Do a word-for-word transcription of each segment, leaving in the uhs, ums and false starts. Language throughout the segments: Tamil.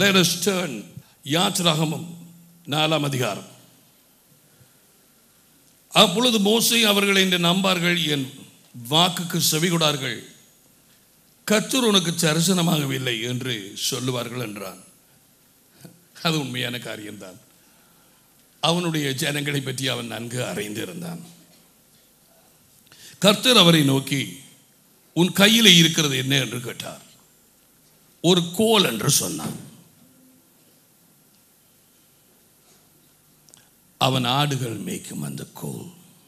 Let us turn யாத்ராகமம் நாலாம் அதிகாரம். அப்பொழுது மோசே அவர்களை என்று நம்பார்கள், என் வாக்குக்கு செவிகொடார்கள், கர்த்தர் உனக்கு தரிசனமாகவில்லை என்று சொல்லுவார்கள் என்றான். அது உண்மையான காரியம்தான். அவனுடைய ஜனங்களை பற்றி அவன் நன்கு அறிந்திருந்தான். கர்த்தர் அவரை நோக்கி, உன் கையில் இருக்கிறது என்ன என்று கேட்டார். ஒரு கோல் என்று சொன்னான். அவன் ஆடுகள் மேய்க்கும் அந்த கோல்.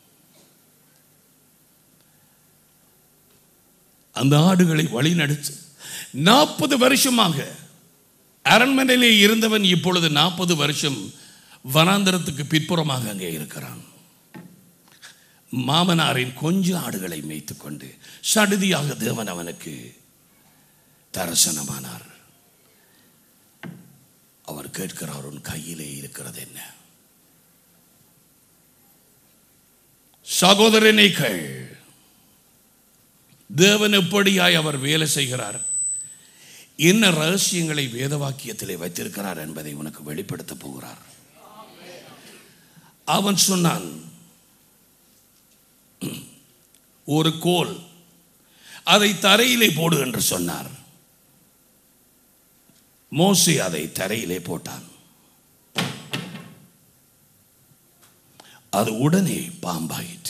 அந்த ஆடுகளை வழிநடத்து. நாற்பது வருஷமாக அரண்மனையிலே இருந்தவன் இப்பொழுது நாற்பது வருஷம் வனாந்தரத்துக்கு பிற்புறமாக அங்கே இருக்கிறான். மாமனாரின் கொஞ்ச ஆடுகளை மேய்த்து கொண்டு சடுதியாக தேவன் அவனுக்கு தரிசனமானார். அவர் கேட்கிறார், உன் கையிலே இருக்கிறது என்ன? சகோதரனை கேள். தேவன் எப்படியாய் அவர் வேலை செய்கிறார், என்ன ரகசியங்களை வேத வாக்கியத்திலே வைத்திருக்கிறார் என்பதை உனக்கு வெளிப்படுத்த போகிறார். அவன் சொன்னான், ஒரு கோல், அதை தரையிலே போடு என்று சொன்னார். மோசே அதை தரையிலே போட்டான். அது உடனே பாம்பாயிற்று.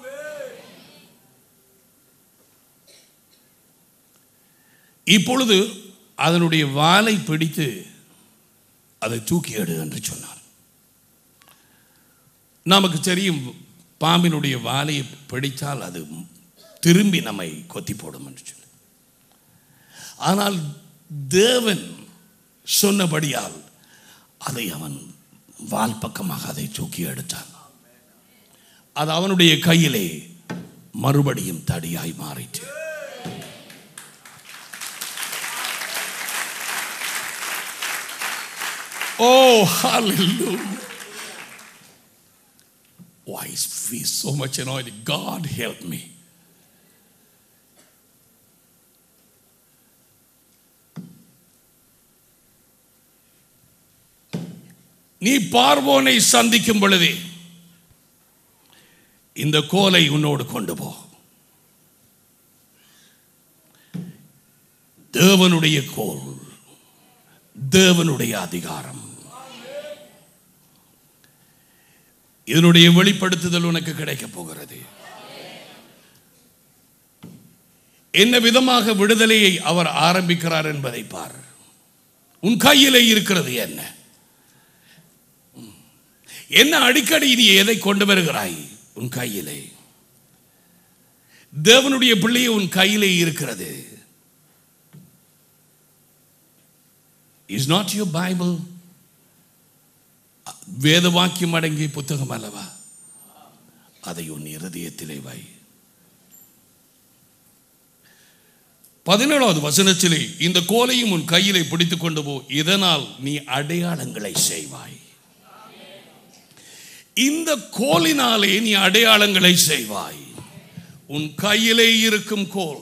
இப்பொழுது அதனுடைய வாலை பிடித்து அதை தூக்கி எடு என்று சொன்னார். நமக்கு தெரியும், பாம்பினுடைய வாலையை பிடித்தால் அது திரும்பி நம்மை கொத்தி போடும் என்று சொல்லி. ஆனால் தேவன் சொன்னபடியால் அதை அவன் வால் பக்கமாக அதை தூக்கி எடுத்தான். அது அவனுடைய கையிலே மறுபடியும் தடியாய் மாறிற்று. Oh, hallelujah. Why is we so much anointed? God help me. நீ பார்வோனை சந்திக்கும் பொழுதே இந்த கோலை உன்னோடு கொண்டு போ. தேவனுடைய கோல், தேவனுடைய அதிகாரம். இதனுடைய வெளிப்படுத்துதல் உனக்கு கிடைக்க போகிறது. என்ன விதமாக விடுதலையை அவர் ஆரம்பிக்கிறார் என்பதை பார். உன் கையிலே இருக்கிறது என்ன? என்ன அடிக்கடி நீ எதை கொண்டு வருகிறாய்? உன் கையிலே தேவனுடைய பிள்ளையை உன் கையிலே இருக்கிறது. Is not your Bible வேத வாக்கியம் அடங்கிய புத்தகம் அல்லவா? அதை உன் இருதயத்திலே வை. பதினேழாவது வசனத்திலே, இந்த கோலையும் உன் கையிலே பிடித்துக் கொண்டு போ, இதனால் நீ அடையாளங்களை செய்வாய். இந்த கோலினாலே நீ அடையாளங்களை செய்வாய். உன் கையிலே இருக்கும் கோல்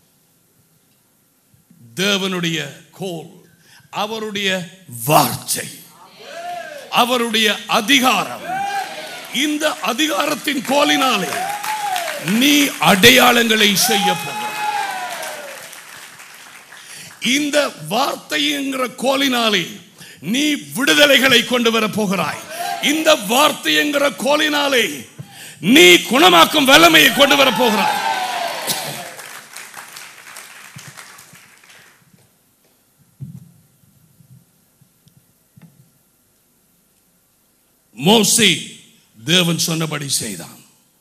தேவனுடைய கோல், அவருடைய வார்த்தை, அவருடைய அதிகாரம். இந்த அதிகாரத்தின் கோலினாலே நீ அடையாளங்களை செய்ய போகிறாய். இந்த வார்த்தைங்கிற கோலினாலே நீ விடுதலைகளை கொண்டு வர போகிறாய். இந்த வார்த்தைங்கிற கோலினாலே நீ குணமாக்கும் வல்லமையை கொண்டு வர போகிறாய். மோசே தேவன் சொன்னபடி செய்தான்.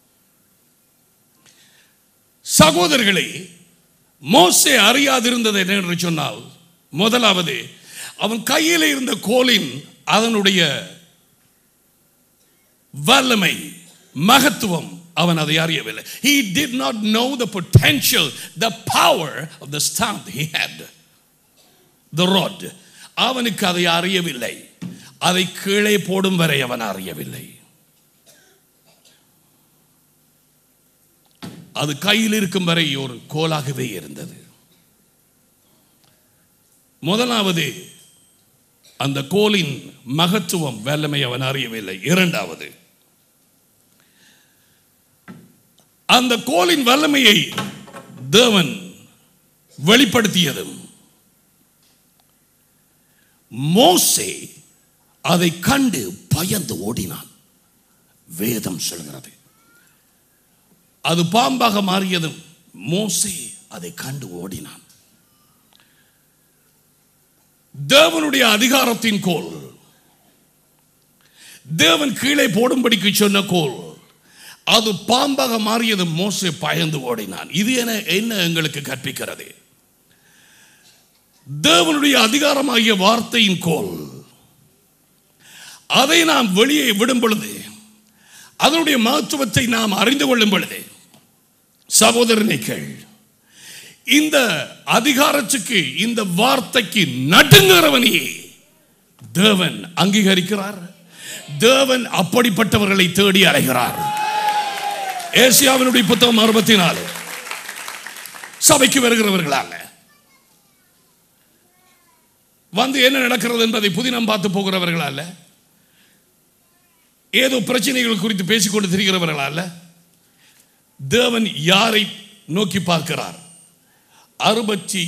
சகோதரர்களே, மோசே அறியாதிருந்தது என்னென்று சொன்னால், முதலாவது அவன் கையில் இருந்த கோலின் அதனுடைய வல்லமை, மகத்துவம் அவன் அதை அறியவில்லை. He did not know the potential, the power of the staff he had, the rod. அவனுக்கு அதை அறியவில்லை. அதை கீழே போடும் வரை அவன் அறியவில்லை. அது கையில் இருக்கும் வரை ஒரு கோலாகவே இருந்தது. முதலாவது அந்த கோலின் மகத்துவம் வல்லமை அவன் அறியவில்லை. இரண்டாவது, அந்த கோலின் வல்லமையை தேவன் வெளிப்படுத்தியதும் மோசே அதை கண்டு பயந்து ஓடினான். வேதம் சொல்கிறது, அது பாம்பாக மாறியதும் மோசே அதை கண்டு ஓடினான். தேவனுடைய அதிகாரத்தின் கோல், தேவன் கீழே போடும்படிக்கு சொன்ன கோல், அது பாம்பாக மாறியது. மோசே பயந்து ஓடினான். இது என என்ன எங்களுக்கு கற்பிக்கிறது? தேவனுடைய அதிகாரமாகிய வார்த்தையின் கோல், அதை நாம் வெளியே விடும் பொழுது, அதனுடைய மகத்துவத்தை நாம் அறிந்து கொள்ளும் பொழுது, சகோதரனை கேள், இந்த அதிகாரத்துக்கு, இந்த வார்த்தைக்கு நடுங்குகிறவனையே தேவன் அங்கீகரிக்கிறார். தேவன் அப்படிப்பட்டவர்களை தேடி அலைகிறார். ஏசியாவினுடைய புத்தகம் அறுபத்தி நாலு. சபைக்கு வருகிறவர்களாக வந்து என்ன நடக்கிறது என்பதை புதினம் பார்த்து போகிறவர்கள் அல்ல, ஏதோ பிரச்சனைகள் குறித்து பேசிக்கொண்டு திரிகிறவர்கள் அல்ல. தேவன் யாரை நோக்கி பார்க்கிறார்? அறுபத்தி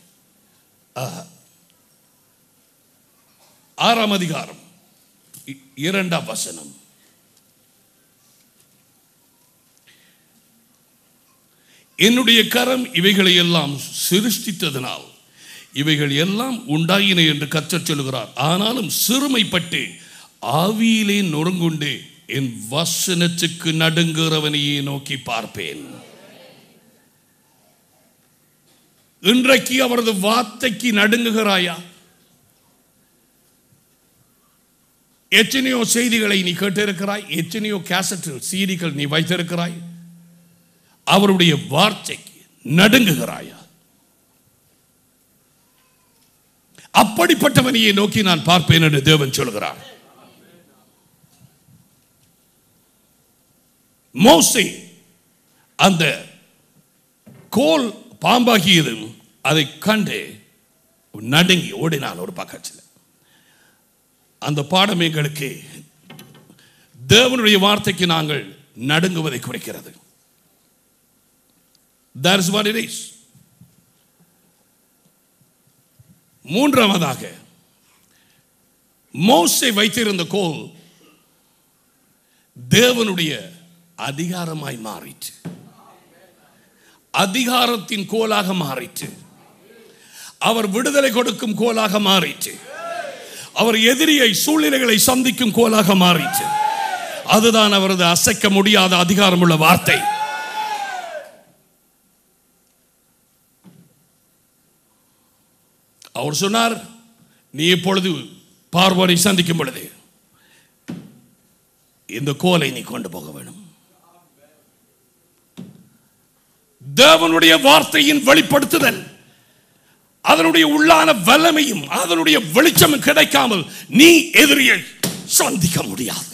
ஆறாம் அதிகாரம் இரண்டாம் வசனம். என்னுடைய கரம் இவைகளை எல்லாம் சிருஷ்டித்ததனால் இவைகள் எல்லாம் உண்டாயின என்று கர்த்தர் சொல்லுகிறார். ஆனாலும் சிறுமைப்பட்டு ஆவியிலே நொறுங்குண்டு என் வசனத்துக்கு நடுங்குகிறவனையே நோக்கி பார்ப்பேன். இன்றைக்கு அவரது வார்த்தைக்கு நடுங்குகிறாயா? எத்தனையோ செய்திகளை நீ கேட்டிருக்கிறாய், எத்தனையோ கேசட் சீடிகள் நீ வைத்திருக்கிறாய். அவருடைய வார்த்தைக்கு நடுங்குகிறாயா? அப்படிப்பட்டவனையே நோக்கி நான் பார்ப்பேன் என்று தேவன் சொல்கிறார். மோசே அந்த கோல் பாம்பாகியது, அதை கண்டு நடுங்கி ஓடினான் ஒரு பக்கத்தில். அந்த பாடம் எங்களுக்கு தேவனுடைய வார்த்தைக்கு நாங்கள் நடுங்குவதை குறைக்கிறது. That is what it is. மூன்றாவதாக, மோசே வைத்திருந்த கோல் தேவனுடைய அதிகாரமாய் மாறிற்று. அதிகாரத்தின் கோலாக மாறிற்று. அவர் விடுதலை கொடுக்கும் கோலாக மாறிற்று. அவர் எதிரியை, சூழ்நிலைகளை சந்திக்கும் கோலாக மாறிற்று. அதுதான் அவரது அசைக்க முடியாத அதிகாரமுள்ள வார்த்தை. அவர் சொன்னார், நீ இப்பொழுது பார்வோனை சந்திக்கும் பொழுது இந்த கோலை நீ கொண்டு போக வேண்டும். தேவனுடைய வார்த்தையின் வெளிப்படுத்துதல், அதனுடைய உள்ளான வல்லமையும் அதனுடைய வெளிச்சமும் கிடைக்காமல் நீ எதிரியை சந்திக்க முடியாது.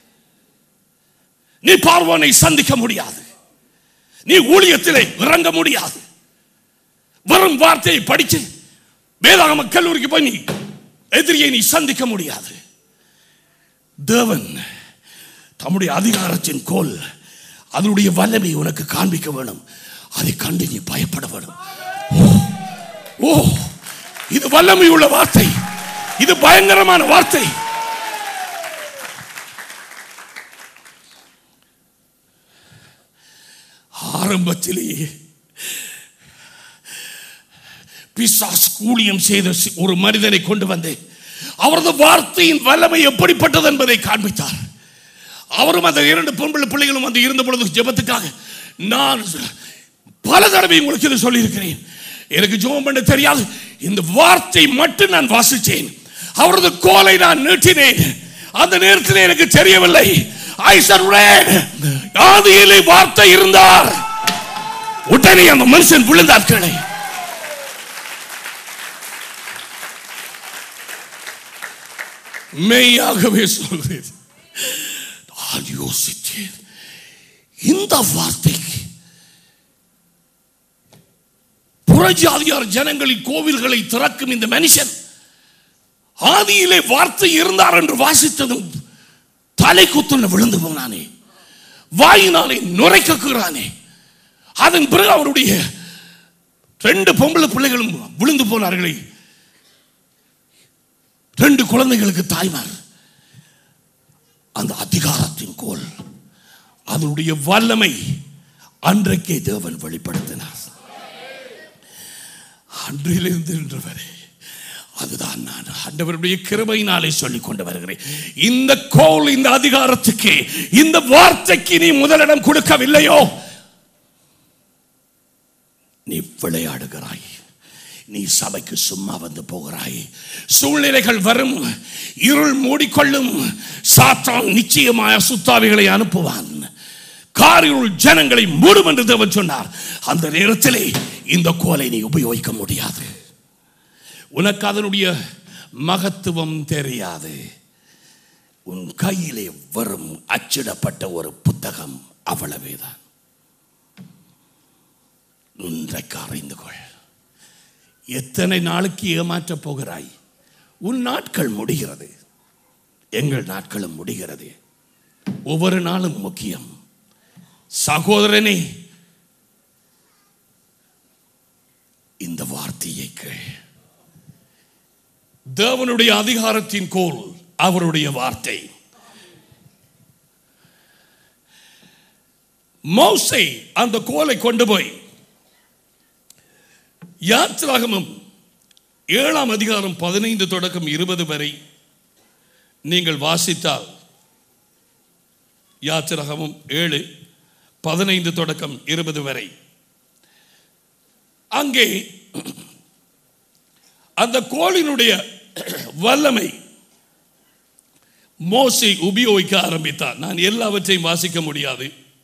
நீ பார்வோனை சந்திக்க முடியாது. நீ ஊழியத்திலே இறங்க முடியாது. வரும் வார்த்தையை படிச்சு வேதாகம கல்லூரிக்கு போய் நீ எதிரியை நீ சந்திக்க முடியாது. தேவன் தம்முடைய அதிகாரத்தின் கோல், அதனுடைய வல்லமை உனக்கு காண்பிக்க வேணும். அதை கண்டு நீ பயப்பட வேணும். ஓ, இது வல்லமை உள்ள வார்த்தை, இது பயங்கரமான வார்த்தை. ஆரம்பத்திலேயே பிசாசு ஊழியம் செய்த ஒரு மனிதனை கொண்டு வந்து அவரது வார்த்தையின் வல்லமை எப்படிப்பட்டது என்பதை காண்பித்தார். அவரும் அந்த இரண்டு பொம்பளை பிள்ளைகளும் வந்து இருந்த பொழுது ஜெபத்துக்காக நான் பல தடவை உங்களுக்கு இது சொல்லியிருக்கிறேன். எனக்கு ஜெபம் பண்ண தெரியாது, இந்த வார்த்தை மட்டும் நான் வாசித்தேன். அவரது கோலை நான் நீட்டினேன். அந்த நேரத்தில் எனக்கு தெரியவில்லை. ஆதியிலே வார்த்தை இருந்தார். உடனே அந்த மனுஷன் விழுந்தார் கீழே. மெய்யாகவே சொல்கிறேன், நான் யோசித்தேன், இந்த வார்த்தைக்கு புறஜாதியார் ஜனங்களின் கோவில்களை திறக்கும் இந்த மனுஷன் ஆதியிலே வார்த்தை இருந்தார் என்று வாசித்ததும் தலை குத்துன விழுந்து போனானே, வாயினாலே நுரைக்கிறானே. அதன் பிறகு அவருடைய ரெண்டு பொம்பளை பிள்ளைகளும் விழுந்து போனார்களே, ரெண்டு குழந்தைகளுக்கு தாய்மார். அந்த அதிகாரத்தின் கோல், அதனுடைய வல்லமை அன்றைக்கே தேவன் வெளிப்படுத்தினார். அன்றிலிருந்து இன்று வரை அதுதான் நான் ஆண்டவருடைய கிருபையினாலே சொல்லிக் கொண்டு வருகிறேன். இந்த கோல், இந்த அதிகாரத்துக்கு, இந்த வார்த்தைக்கு நீ முதலிடம் கொடுக்கவில்லையோ, நீ விளையாடுகிறாய். நீ சபைக்கு சும்மா வந்து போகிறாய். சூழ்நிலைகள் வரும், இருள் மூடிக்கொள்ளும், சாத்தான் நிச்சயமாக சுத்தாவிகளை அனுப்புவான், காரிருள் ஜனங்களை மூடும் என்று தேவன் சொன்னார். அந்த நேரத்திலே இந்த கோலை நீ உபயோகிக்க முடியாது. உனக்கு அதனுடைய மகத்துவம் தெரியாது. உன் கையிலே வரும் அச்சிடப்பட்ட ஒரு புத்தகம், அவ்வளவேதான். இன்றைக்கு அறிந்து கொள். எத்தனை நாளுக்கு ஏமாற்றப் போகிறாய்? உன் நாட்கள் முடிகிறது, எங்கள் நாட்களும் முடிகிறது. ஒவ்வொரு நாளும் முக்கியம். சகோதரனே, இந்த வார்த்தையை கேள். தேவனுடைய அதிகாரத்தின் கோல் அவருடைய வார்த்தை. மோசே அந்த கோலை கொண்டு போய் யாத்திராகமம் ஏழாம் அதிகாரம் பதினைந்து தொடக்கம் இருபது வரை நீங்கள் வாசித்தால், யாத்திராகமம் ஏழு பதினைந்து தொடக்கம் இருபது வரை, அங்கே அந்த கோலினுடைய வல்லமை மோசே உபயோகிக்க ஆரம்பித்தார். நான் எல்லாவற்றையும் வாசிக்க முடியாது.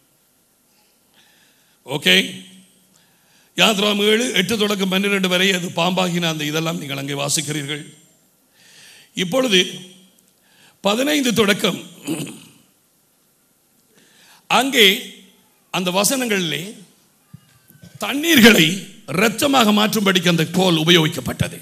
ஓகே, யாத்திராகமம் ஏழு எட்டு தொடக்கம் பன்னிரண்டு வரை அது பாம்பாகின அந்த இதெல்லாம் நீங்கள் அங்கே வாசிக்கிறீர்கள். இப்பொழுது பதினைந்து தொடக்கம் அங்கே அந்த வசனங்களிலே தண்ணீர்களை இரத்தமாக மாற்றும்படிக்கு அந்த கோல் உபயோகிக்கப்பட்டது.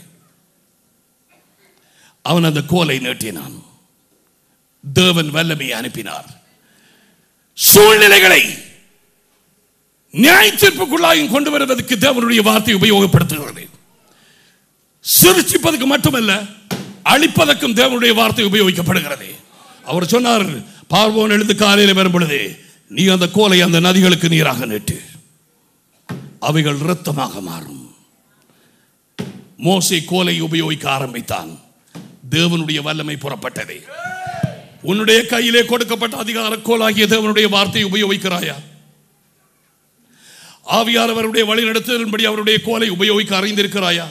அவன் அந்த கோலை நீட்டினான். தேவன் வல்லமையை அனுப்பினார். சூழ்நிலைகளை நியாய தீர்ப்புக்குள்ளாயும் கொண்டு வருவதற்கு தேவனுடைய வார்த்தை உபயோகப்படுத்துகிறது. சிரிச்சிப்பதற்கு மட்டுமல்ல, அழிப்பதற்கும் தேவனுடைய வார்த்தை உபயோகிக்கப்படுகிறது. அவர் சொன்னார், பார்வோன் எழுந்து காலையில் வரும் பொழுது நீ அந்த கோலை அந்த நதிகளுக்கு நீராக நீட்டு, அவைகள் இரத்தமாக மாறும். மோசே கோலை உபயோகிக்க ஆரம்பித்தான். தேவனுடைய வல்லமை புறப்பட்டது. உன்னுடைய கையிலே கொடுக்கப்பட்ட அதிகார கோலாகிய தேவனுடைய வார்த்தையை உபயோகிக்கிறாயா? ஆவியானவருடைய வழி நடத்துதலின்படி அவருடைய கோலை உபயோகிக்க அறிந்திருக்கிறாயா?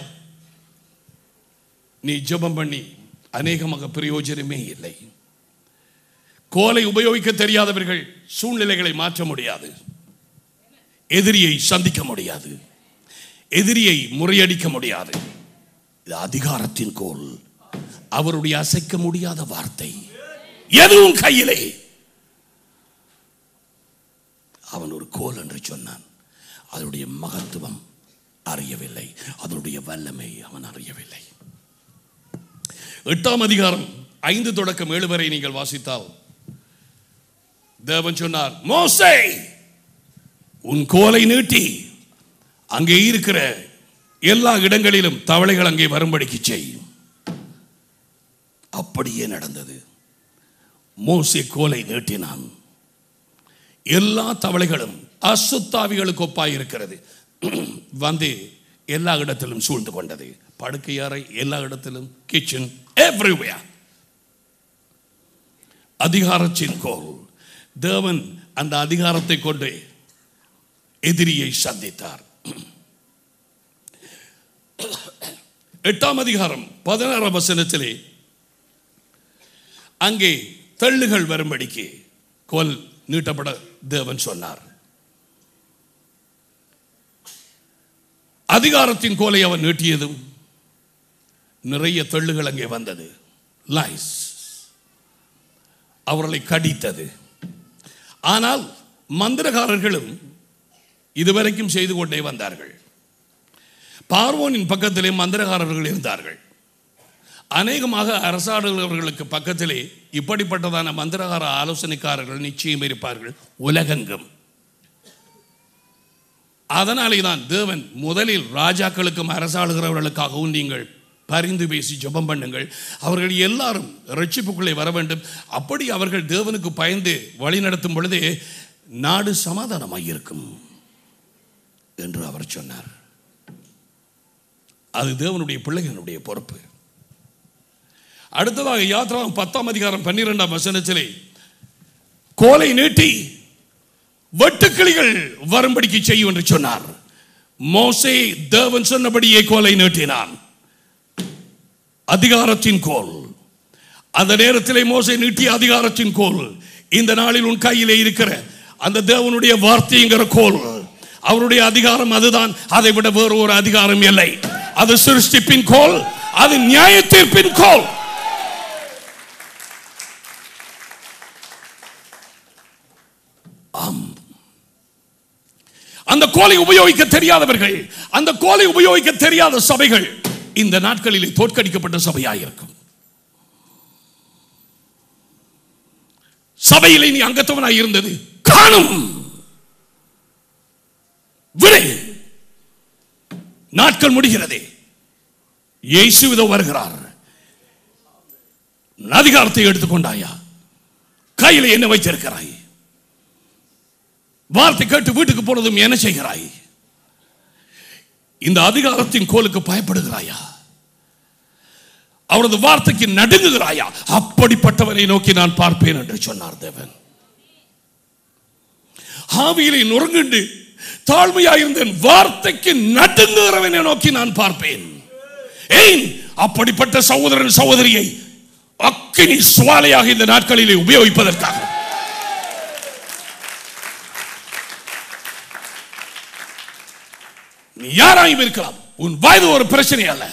நீ ஜெபம் பண்ணி அநேகமாக பிரயோஜனமே இல்லை. கோலை உபயோகிக்க தெரியாதவர்கள் சூழ்நிலைகளை மாற்ற முடியாது, எதிரியை சந்திக்க முடியாது, எதிரியை முறியடிக்க முடியாது. இது அதிகாரத்தின் கோல், அவருடைய அசைக்க முடியாத வார்த்தை. எதுவும் கையிலே. அவன் ஒரு கோல் என்று சொன்னான். அதனுடைய மகத்துவம் அறியவில்லை, அதனுடைய வல்லமை அவன் அறியவில்லை. எட்டாம் அதிகாரம் ஐந்து தொடக்கம் ஏழு வரை நீங்கள் வாசித்தால், தேவன் சொன்னார், மோசே உன் கோலை நீட்டி அங்கே இருக்கிற எல்லா இடங்களிலும் தவளைகள் அங்கே வரும்படிக்கு செய். அப்படியே நடந்தது. மோசே கோலை நீட்டினான். எல்லா தவளைகளும் அசுத்தாவிகளுக்கு ஒப்பாய் இருக்கிறது வந்து எல்லா இடத்திலும் சூழ்ந்து கொண்டது. படுக்கை அறை, எல்லா இடத்திலும், கிச்சன், எவ்ரிவேர். அதிகாரத்தின் கோல். தேவன் அந்த அதிகாரத்தை கொண்டு எதிரியை சந்தித்தார். எட்டாம் அதிகாரம் பதினாறாம் வசனத்திலே அங்கே தெள்ளுகள் வரும்படிக்கு கோல் நீட்டப்பட தேவன் சொன்னார். அதிகாரத்தின் கோலை அவன் நீட்டியதும் நிறைய தெள்ளுகள் அங்கே வந்தது. லைஸ் அவர்களை கடித்தது. ஆனால் மந்திரகாரர்களும் இதுவரைக்கும் செய்து கொண்டே வந்தார்கள். பார்வோனின் பக்கத்திலே மந்திரகாரர்கள் இருந்தார்கள். அநேகமாக அரசாளுகிறவர்களுக்கு பக்கத்திலே இப்படிப்பட்டதான மந்திரகார ஆலோசனைக்காரர்கள் நிச்சயம் இருப்பார்கள் உலகெங்கும். அதனாலே தான் தேவன் முதலில் ராஜாக்களுக்கும் அரசாளுகிறவர்களுக்காகவும் நீங்கள் பரிந்து பேசி ஜெபம் பண்ணுங்கள், அவர்கள் எல்லாரும் ரட்சிப்புக்குள்ளே வர வேண்டும். அப்படி அவர்கள் தேவனுக்கு பயந்து வழி நடத்தும் பொழுதே நாடு சமாதானமாக இருக்கும் என்று அவர் சொன்னார். அது தேவனுடைய பிள்ளைகளுடைய பொறுப்பு. அடுத்ததாக யாத்ராகமம் பத்தாம் அதிகாரம் பன்னிரெண்டாம் வசனத்திலே கோலை நீட்டி வெட்டுக்கிளிகள் வரும்படிக்கு செய்யும் என்று சொன்னார். மோசே தேவன் சொன்னபடியே கோலை நீட்டினான், அதிகாரத்தின் கோல். அந்த நேரத்திலே மோசே நீட்டிய அதிகாரத்தின் கோல் இந்த நாளில் உன் கையிலே இருக்கிற அந்த தேவனுடைய வார்த்தைங்கிற கோல், அவருடைய அதிகாரம் அதுதான். அதை விட வேறு ஒரு அதிகாரம் இல்லை. அது சிருஷ்டிப்பின் கோல், அது நியாய தீர்ப்பின் கோல். அந்த கோலை உபயோகிக்க தெரியாதவர்கள், அந்த கோலை உபயோகிக்க தெரியாத சபைகள் இந்த நாட்களிலே தோற்கடிக்கப்பட்ட சபையாயிருக்கும். சபையிலே நீ அங்கத்தவனாய் இருந்தது காணும் விடை. நாட்கள் முடிகிறதே, இயேசு வருகிறார். அதிகாரத்தை எடுத்துக்கொண்டாயா? கையில் என்ன வைத்திருக்கிறாய்? வார்த்தை கேட்டு வீட்டுக்கு போனதும் என்ன செய்கிறாய்? இந்த அதிகாரத்தின் கோலுக்கு பயப்படுகிறாயா? அவரது வார்த்தைக்கு நடுங்குகிறாயா? அப்படிப்பட்டவரை நோக்கி நான் பார்ப்பேன் என்று சொன்னார் தேவன். ஆவியிலே நொறுங்குண்டு தாழ்மையாயிருந்தேன், வார்த்தைக்கு நடுங்குகிறவனை நோக்கி நான் பார்ப்பேன். ஏன்? அப்படிப்பட்ட சகோதரன் சகோதரியை அக்கினி சுவாலையாக இந்த நாட்களிலே உபயோகிப்பதற்காக. நீ யாராயும் இருக்கலாம், உன் வயது ஒரு பிரச்சனை அல்ல.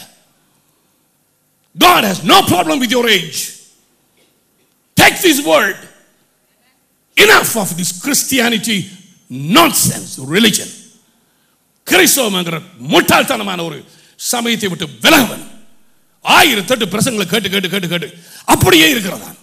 God has no problem with your age. Take this word. Enough of this Christianity nonsense religion. கிறிஸ்தவம் என்கிற முட்டாள்தனமான ஒரு சமயத்தை விட்டு விலகவன். ஆயிரத்தி எட்டு பிரசங்களை கேட்டு கேட்டு கேட்டு கேட்டு அப்படியே இருக்கிறதான்.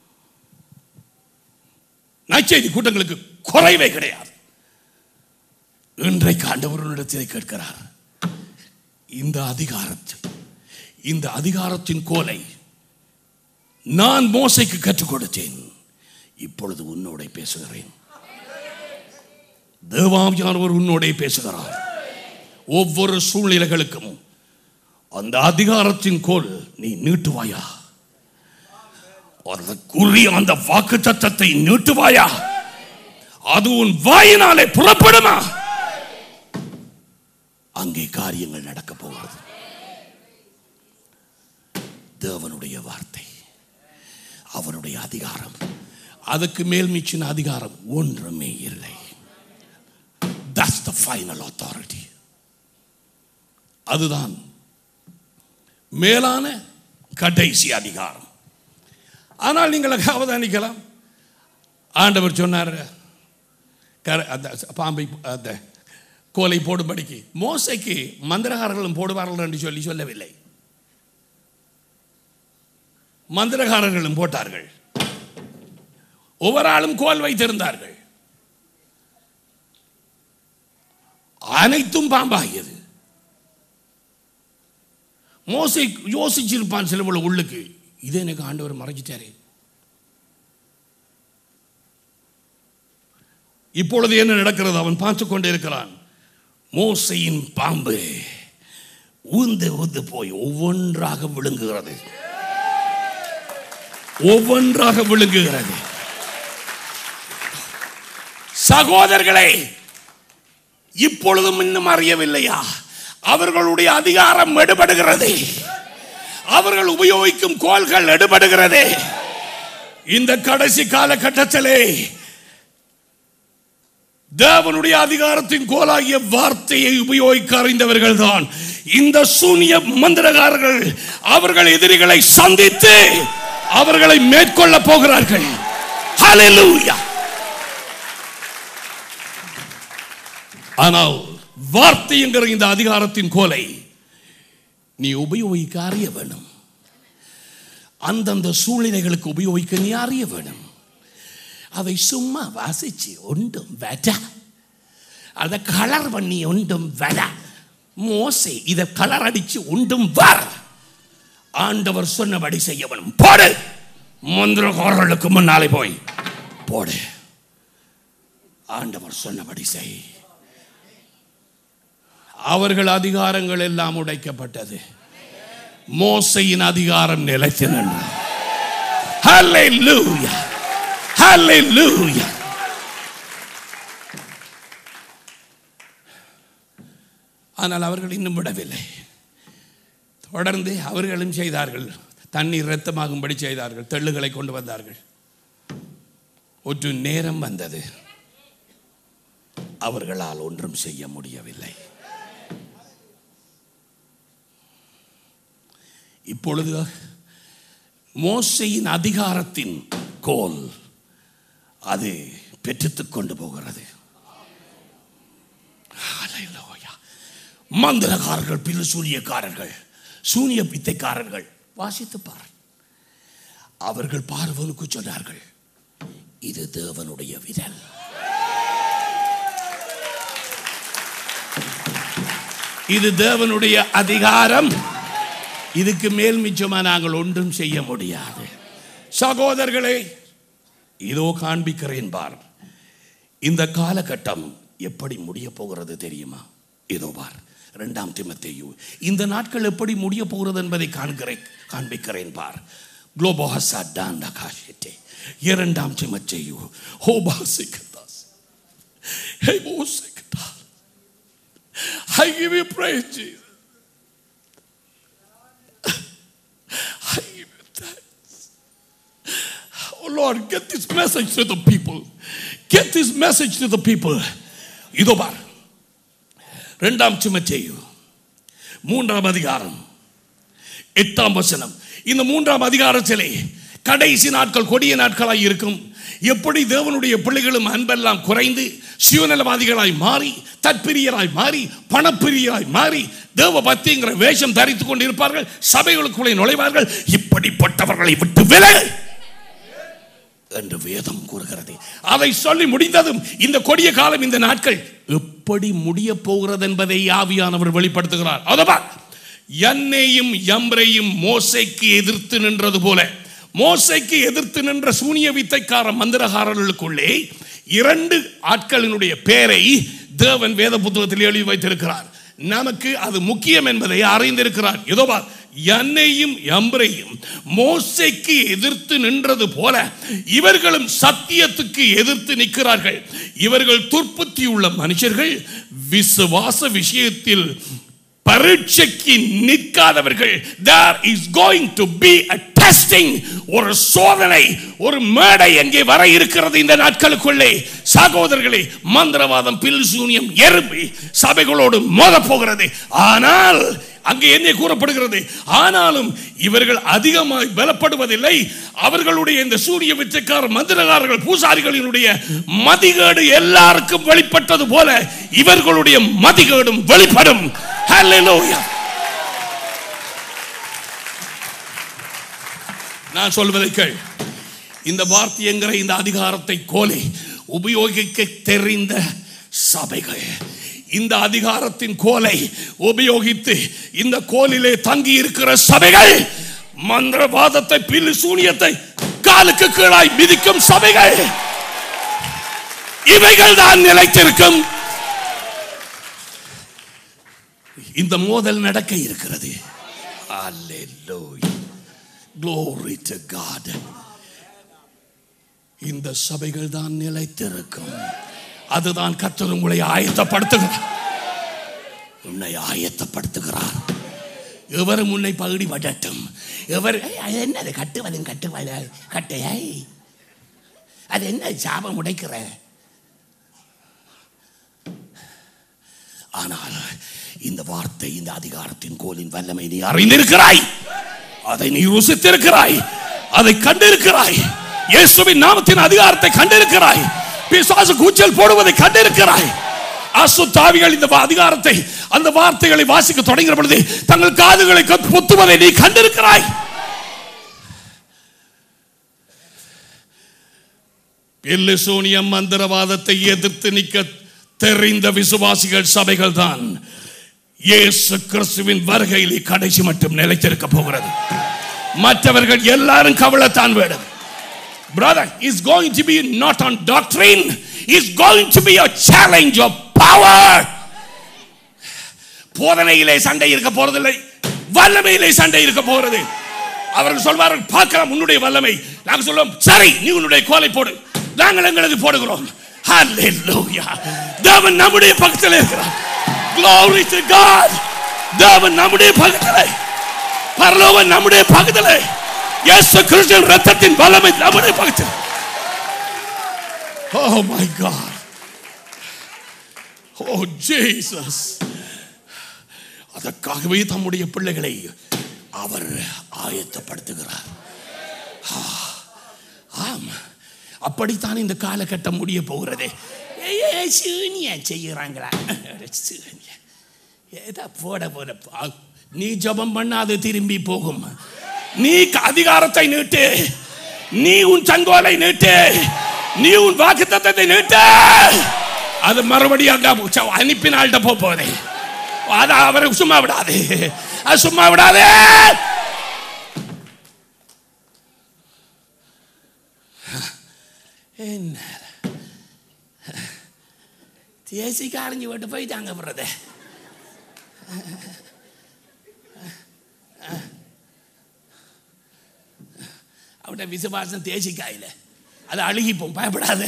நற்செய்தி கூட்டங்களுக்கு குறைவே கிடையாது. இன்றைக்கு ஆண்டவரிடத்தில் கேட்கிறார், இந்த அதிகாரத்தை, இந்த அதிகாரத்தின் கோலை நான் மோசைக்கு கற்றுக் கொடுத்தேன், இப்பொழுது உன்னோட பேசுகிறேன். தேவாவியானவர் உன்னோட பேசுகிறார். ஒவ்வொரு சூழ்நிலைகளுக்கும் அந்த அதிகாரத்தின் கோல் நீ நீட்டுவாயா? அதற்குரிய அந்த வாக்கு தத்தத்தை நீட்டுவாயா? அது உன் வாயினாலே புறப்படுமா? அங்கே காரியங்கள் நடக்க போகிறது. தேவனுடைய வார்த்தை, அவருடைய அதிகாரம், அதுக்கு மேல் மிச்சின அதிகாரம் ஒன்றுமே இல்லை. That's the final authority. அதுதான் மேலான கடைசி அதிகாரம். ஆனால் நீங்கள் அவதானிக்கலாம், ஆண்டவர் சொன்னார் பாம்பை அந்த கோலை போடும்படிக்கு. மோசைக்கு மந்திரகாரர்களும் போடுவார்கள் என்று சொல்லி சொல்லவில்லை. மந்திரகாரர்களும் போட்டார்கள். ஒவ்வொரு ஆளும் கோல் வைத்திருந்தார்கள். அனைத்தும் பாம்பாகியது. மோசை யோசிச்சிருப்பான் சில போல உள்ளுக்கு, இதே எனக்கு ஆண்டவர் மறைச்சிட்டாரே, இப்பொழுது என்ன நடக்கிறது? அவன் பார்த்து கொண்டே இருக்கிறான். மோசையின் பாம்பு ஊந்து ஊந்து போய் ஒவ்வொன்றாக விழுங்குகிறது, ஒவ்வொன்றாக விழுங்குகிறது. சகோதரர்களே, இப்பொழுதும் இன்னும் அறியவில்லையா? அவர்களுடைய அதிகாரம் எடுபடுகிறது, அவர்கள் உபயோகிக்கும் கோல்கள் எடுபடுகிறது. இந்த கடைசி காலகட்டத்திலே தேவனுடைய அதிகாரத்தின் கோலாகிய வார்த்தையை உபயோகிக்க அறிந்தவர்கள் தான் இந்த சூனிய மந்திரகாரர்கள். அவர்கள் எதிரிகளை சந்தித்து அவர்களை மேற்கொள்ள போகிறார்கள். ஹல்லேலூயா. ஆனால் வார்த்தை என்கிற இந்த அதிகாரத்தின் கோலை நீ உபயோகிக்க அறிய வேண்டும். அந்தந்த சூழ்நிலைகளுக்கு உபயோகிக்க நீ அறிய வேணும். அதை சும்மா வாசிச்சு ஒன்றும் வர, அதை கலர் பண்ணி ஒன்றும் வர, மோசே இதை கலர் அடிச்சு ஒன்றும் வர. ஆண்டவர் சொன்னபடி செய்ய வேணும். போடு, மந்திரக்காரர்களுக்கு முன்னாலே போய் போடு. ஆண்டவர் சொன்னபடி செய். அவர்கள் அதிகாரங்கள் எல்லாம் உடைக்கப்பட்டது. மோசையின் அதிகாரம் நிலைத்து நின்றது. ஹல்லேலூயா, ஹல்லேலூயா. ஆனால் அவர்கள் இன்னும் விடவில்லை. தொடர்ந்து அவர்களும் செய்தார்கள். தண்ணீர் இரத்தமாகும்படி செய்தார்கள். தெள்ளுகளை கொண்டு வந்தார்கள். ஒரு நேரம் வந்தது, அவர்களால் ஒன்றும் செய்ய முடியவில்லை. இப்பொழுது மோசையின் அதிகாரத்தின் கோல் அது பெற்றுக் கொண்டு போகிறது. மந்திரக்காரர்கள், பிற சூனியக்காரர்கள், சூனிய பித்தைக்காரர்கள் வாசித்து பார். அவர்கள் பார்வனுக்கு சொன்னார்கள், இது தேவனுடைய விரல். இது தேவனுடைய அதிகாரம். இதுக்கு மேல் மிச்சமா நாங்கள் ஒன்றும் செய்ய முடியாது. சகோதரர்களே, இதோ காண்பிக்கிறேன் பார். இந்த காலகட்டம் எப்படி முடிய போகிறது தெரியுமா? இதோ பார், இரண்டாம் தீமோத்தேயு இந்த நாட்கள் எப்படி முடிய போகிறது என்பதை காண்கிறேன், காண்பிக்கிறேன் பார். குளோபோஹசா டாண்டா காஷிட்டே இரண்டாம் தீமோத்தேயு ஹோபாசிகதாஸ் ஹே மோசேகதா. I give you praise, Jesus. I give you thanks. Oh Lord, get this message to the people. Get this message to the people. இதோ பார், இரண்டாம் தீமோத்தேயு மூன்றாம் அதிகாரம் எட்டாம் வசனம். இந்த மூன்றாம் அதிகாரத்திலே கடைசி நாட்கள் கொடிய நாட்களாய் இருக்கும். எப்படி தேவனுடைய பிள்ளைகளும் அன்பெல்லாம் குறைந்து சுயநலவாதிகளாய் மாறி, தற்பிரியராய் மாறி, பணப்பிரியராய் மாறி, தேவ பக்திங்கிற வேஷம் தரித்துக் கொண்டிருப்பார்கள், சபைகளுக்குள்ளே நுழைவார்கள். இப்படிப்பட்டவர்களை விட்டு விலகு என்று வேதம் கூறுகிறது. அதை சொல்லி முடிந்ததும் இந்த கொடிய காலம், இந்த நாட்கள் எப்படி முடிய போகிறது என்பதை ஆவியானவர் வெளிப்படுத்துகிறார். அதுவா யன்னேயும் யம்ரேயும் மோசேக்கு எதிர்த்து நின்றது போல, மோசேக்கு எதிர்த்து நின்ற சூனிய வித்தைக்கார மந்திரகாரர்களுக்குள்ளே இரண்டு ஆட்களினுடைய பெயரை தேவன் வேத புத்தகத்தில் எழுதி வைத்திருக்கிறார். நமக்கு அது முக்கியம் என்பதை அறிந்திருக்கிறார். இதோபா யன்னேயும் யம்ரேயும் மோசேக்கு எதிர்த்து நின்றது போல இவர்களும் சத்தியத்துக்கு எதிர்த்து நிற்கிறார்கள். இவர்கள் துர்ப்புத்தி உள்ள மனுஷர்கள், விசுவாச விஷயத்தில் பரீட்சைக்கு நிற்காதவர்கள். There is going to be a testing, ஒரு சோதனை, ஒரு மேடை எங்கே வர இருக்கிறது இந்த நாட்களுக்குள்ளே. சகோதரர்களே, மந்திரவாதம், பில்சூனியம், எறும்பி சபைகளோடு மோத போகிறது. ஆனால் அங்கே என்ன கூறப்படுகிறது? ஆனாலும் இவர்கள் அதிகமாக பலப்படுவதில்லை. அவர்களுடைய இந்த சூரிய வித்தைக்கார மந்திரகாரர்கள், பூசாரிகளினுடைய மதிகேடு எல்லாருக்கும் வெளிப்பட்டது போல இவர்களுடைய மதிகேடும் வெளிப்படும். ஹல்லேலூயா. நான் சொல்வதை கேள். இந்த வார்த்தை என்கிற இந்த அதிகாரத்தை கோலை உபயோகிக்க தெரிந்த சபைகள் இந்த அதிகாரத்தின் கோலை உபயோகித்து இந்த கோலிலே தங்கி இருக்கிற சபைகள், மந்திரவாதத்தை, பில்லு சூனியத்தை காலுக்கு கீழாய் மிதிக்கும் சபைகள், இவைகள் தான் நிலைத்திருக்கும். இந்த மோதல் நடக்க இருக்கிறது. Hallelujah. Glory to God. இந்த சபைகள் தான் நிலைத்திருக்கும். அதுதான் கர்த்தர் உங்களை ஆயத்தப்படுத்துகிறார். உன்னை ஆயத்தப்படுத்துகிறார். எவரும் உன்னை பகுடி படட்டும். எவர் என்னது கட்டுவதும் கட்டுவது கட்டையை, அது என்ன சாபம் உடைக்கிற. ஆனால் இந்த வார்த்தை, இந்த அதிகாரத்தின் கோலின் வல்லமை நீ அறிந்திருக்கிறாய். அதை நீ ருசித்திருக்கிறாய். அதை கண்டிருக்கிறாய். இயேசுவின் நாமத்தின் அதிகாரத்தை கண்டிருக்கிறாய். பிசாசு கூச்சல் போடுவதை கண்டிருக்கிறாய். அசுத்தாவிகள் இந்த அதிகாரத்தை, அந்த வார்த்தைகளை வாசிக்க தொடங்குகிற பொழுது தங்கள் காதுகளை பொத்துவதை நீ கண்டிருக்கிறாய். எல்லிசோனியம் மந்திரவாதத்தை எதிர்த்து நிற்க தெரிந்த விசுவாசிகள் சபைகள் தான் இயேசு கிறிஸ்துவின் வருகையிலே கடைசி மட்டும் நிலைத்திருக்க போகிறது. மற்றவர்கள் எல்லாரும் கவலைத்தான் வேண்டும். Brother, is going to be not on doctrine, is going to be a challenge of power. போதனையிலே சண்டை இருக்க போறதில்லை, வல்லமையிலே சண்டை இருக்க போகிறது. அவர்கள் சொல்வார்கள், பார்க்கலாம் உன்னுடைய வல்லமை. நாங்கள் சொல்லுவோம், சரி நீ உன்னுடைய கோலை போடு, நாங்கள் எங்களது போடுகிறோம். Hallelujah. தேவன் நம்முடைய பக்கத்தில் இருக்கிறார். Glory to God. தேவன் நம்முடைய பக்கத்தில், பரலோகம் நம்முடைய பக்கத்தில், இயேசு கிறிஸ்துவின் இரத்தத்தின் வல்லமை நம்முடைய பக்கத்தில். Oh my God. Oh Jesus. அதற்காகவே தம்முடைய பிள்ளைகளை அவர் ஆயத்தப்படுத்துகிறார். ஆம், அப்படித்தான் இந்த காலகட்டம் முடிய போகிறது. செய்யறாங்களா ஏதா போட போட நீ ஜபம் பண்ணாது திரும்பி போகும். நீ அதிகாரத்தை நீட்டு, நீ உன் சங்கோலை நீட்டு, நீ உன் வாக்குத்தத்தத்தை நீட்டு, அது மறுபடியும் அனுப்பினால்கிட்ட போதே. அது அவரை சும்மா விடாது, அது சும்மா விடாது. என்ன தேசி காரஞ்சி விட்டு போயிட்டாங்க பிரதே. அவட விசுவாசம் தேசிக்காயில அது அழுகிப்போம், பயப்படாது.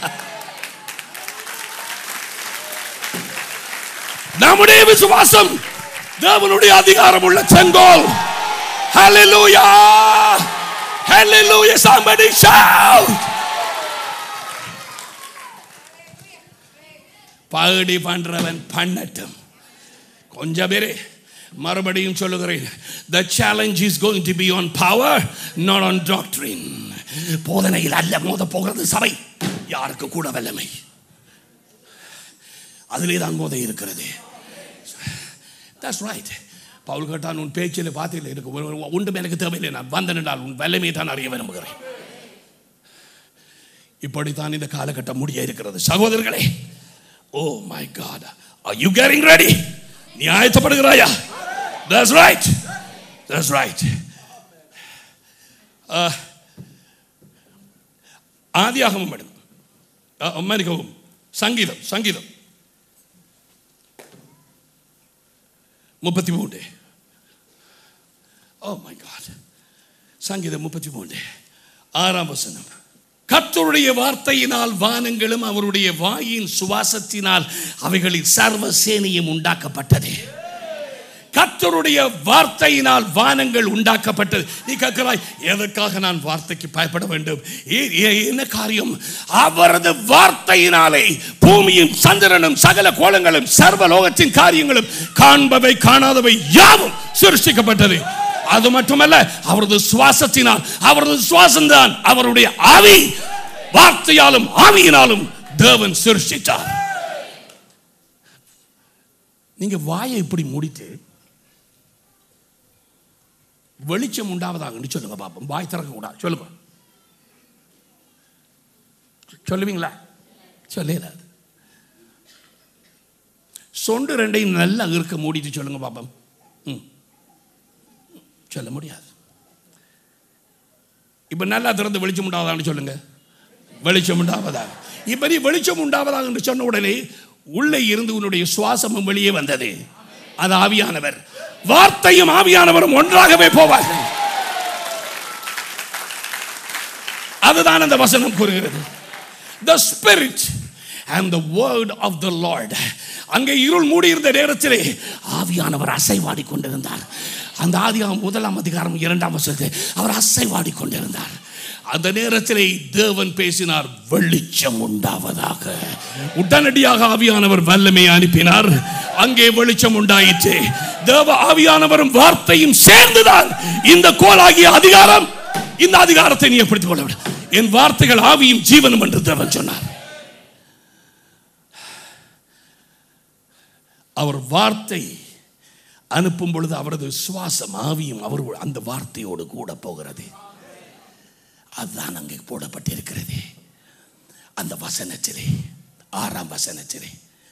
நம்முடைய விசுவாசம் தேவனுடைய அதிகாரம் உள்ள செங்கோல். Hallelujah. Hallelujah. Somebody shout. பாடி பண்றவன் பண்ணட்டும். கொஞ்சம் பேரே மறுபடியும் சொல்லுகிறேன், the challenge is going to be on power, not on doctrine. போதனையில் அல்ல மோத போகிறது சபை. யாருக்கு கூட வல்லமை அதிலே தான் மோத இருக்கிறது. That's right. பவுல் கேட்டான், உன் பேச்சில் பார்த்தீர்கள் எனக்கு ஒன்றும் எனக்கு தேவையில்லை, நான் வந்தனால் உன் வல்லமையை தான் அறிய விரும்புகிறேன். இப்படித்தான் இந்த காலகட்டம் முடிய இருக்கிறது சகோதரர்களே. Oh my God, are you getting ready? நீ ஆயத்தப்படுகிறாயா? That's right. That's right. ஆதியாகமம் மேடம் மன்னிக்கவும், சங்கீதம் சங்கீதம் முப்பத்தி மூன்று. Oh my God. சங்கீதம் முப்பத்தி மூன்று ஆறாம் வசனம். கர்த்தருடைய வார்த்தையினால் வானங்களும் அவருடைய வாயின் சுவாசத்தினால் அவைகளின் சர்வ சேனையும் உண்டாக்கப்பட்டது. கர்த்தருடைய வார்த்தையினால் வானங்கள் உண்டாக்கப்பட்டது. நீ கேட்கிறாய், எதற்காக நான் வார்த்தைக்கு பயப்பட வேண்டும்? என்ன காரியம்? அவரது வார்த்தையினாலே பூமியும் சந்திரனும் சகல கோலங்களும் சர்வலோகத்தின் காரியங்களும் காண்பவை காணாதவை யாவும் சிருஷ்டிக்கப்பட்டது. அது மட்டுமல்ல, அவரது சுவாசத்தினால், அவரது சுவாசம் தான் அவருடைய ஆவி, வார்த்தையாலும் ஆவியினாலும் தேவன் சிருஷ்டித்தார். நீங்க வாயை இப்படி மூடிட்டு வெளிச்சம் உண்டாவதாக சொல்லுங்க பாப்போம். வாய் திறக்க கூடாது, சொல்லுங்க. சொல்லுவீங்களா? சொல்லல. சொண்டு ரெண்டையும் நல்லா இருக்க மூடிட்டு சொல்லுங்க பாப்போம். சொல்ல முடியாது. இப்ப நல்லா திறந்து வெளிச்சம் உண்டாவதாக சொல்லுங்க. வெளிச்சம் உண்டாவதாக. இப்ப நீ வெளிச்சம் உண்டாவதாக என்று சொன்ன உடனே உள்ளே இருந்து உன்னுடைய சுவாசமும் வெளியே வந்தது. அது ஆவியானவர். வார்த்தையும் ஆவியானவரும் ஒன்றாகவே போவார்கள். அதுதான் அந்த வசனம் கூறுகிறது. The Spirit and the word of the Lord. அங்கே இருள் மூடி இருந்த நேரத்திலே ஆவியானவர் அசைவாடி கொண்டிருந்தார். அந்த ஆதியாகமம் முதலாம் அதிகாரம் இரண்டாம் வசனத்தில் அவர் அசைவாடி கொண்டிருந்தார். அந்த நேரத்திலே தேவன் பேசினார், வெளிச்சம் உண்டாவதாக. உடனடியாக ஆவியானவர் வல்லமை அனுப்பினார். அங்கே வெளிச்சம் உண்டாயிற்று. தேவ ஆவியானவரும் வார்த்தையும் சேர்ந்துதான் இந்த கோலாகிய அதிகாரம். இந்த அதிகாரத்தை நீ ஏற்படுத்திக் கொள்ள வேண்டும். என் வார்த்தைகள் ஆவியும் ஜீவனும் என்று தேவன் சொன்னார். அவர் வார்த்தை அனுப்பும் பொழுது அவரது சுவாசம் ஆவியும் அவர் அந்த வார்த்தையோடு கூட போகிறது. அதுதான் அங்கே போடப்பட்டிருக்கிறது. அந்த வசனத்திலே, ஆறாம் வசனத்திலே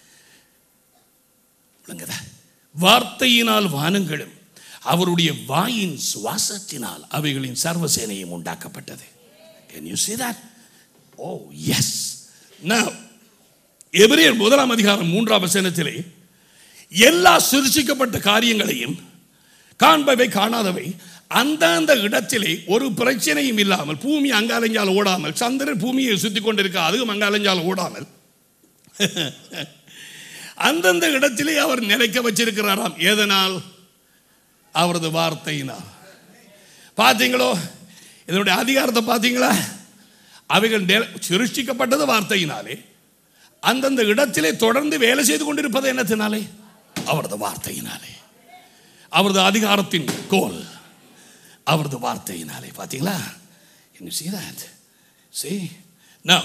வார்த்தையினால் வானங்களும் அவருடைய வாயின் சுவாசத்தினால் அவைகளின் சர்வசேனையும் உண்டாக்கப்பட்டது. Can you see that? Oh yes. Now எபிரேயர் முதலாம் அதிகாரம் மூன்றாம் வசனத்திலே எல்லா சிருஷ்டிக்கப்பட்ட காரியங்களையும், காண்பவை காணாதவை, அந்தந்த இடத்திலே ஒரு பிரச்சனையும் இல்லாமல், பூமி அங்காலஞ்சால் ஓடாமல், சந்திரன் பூமியை சுத்தி கொண்டிருக்க அதுவும் அங்காலஞ்சால் ஓடாமல் அந்தந்த இடத்திலே அவர் நிலைக்க வச்சிருக்கிறாராம். எதனால்? அவரது வார்த்தையினால். பார்த்தீங்களோ இதனுடைய அதிகாரத்தை பார்த்தீங்களா? அவைகள் சிருஷ்டிக்கப்பட்டது வார்த்தையினாலே, அந்தந்த இடத்திலே தொடர்ந்து வேலை செய்து கொண்டிருப்பது என்னத்தினாலே? அவரது வார்த்தையினாலே. அவரது அதிகாரத்தின் கோல் அவரது வார்த்தையினாலே. பார்த்தீங்களா? Can you see that? See? Now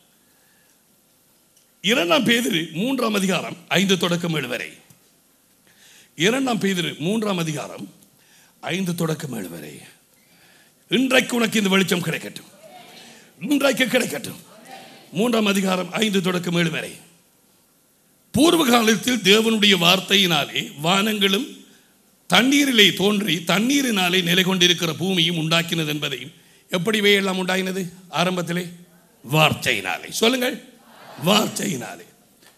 இரண்டாம் பேதுரு மூன்றாம் அதிகாரம் ஐந்து தொடக்கம் ஏழு வரை. இரண்டாம் பேதுரு மூன்றாம் அதிகாரம் ஐந்து தொடக்கம் ஏழு வரை. இன்றைக்கு உனக்கு இந்த வெளிச்சம் கிடைக்கட்டும், இன்றைக்கு கிடைக்கட்டும். மூன்றாம் அதிகாரம் ஐந்து தொடக்கம் ஏழு வரை. பூர்வ காலத்தில் தேவனுடைய வார்த்தையினாலே வானங்களும் தண்ணீரிலே தோன்றி தண்ணீரினாலே நிலை கொண்டிருக்கிற பூமியும் உண்டாக்கினது என்பதையும். எப்படி எல்லாம் உண்டாகினது? ஆரம்பத்திலே வார்த்தையினாலே. சொல்லுங்கள், வார்த்தையினாலே.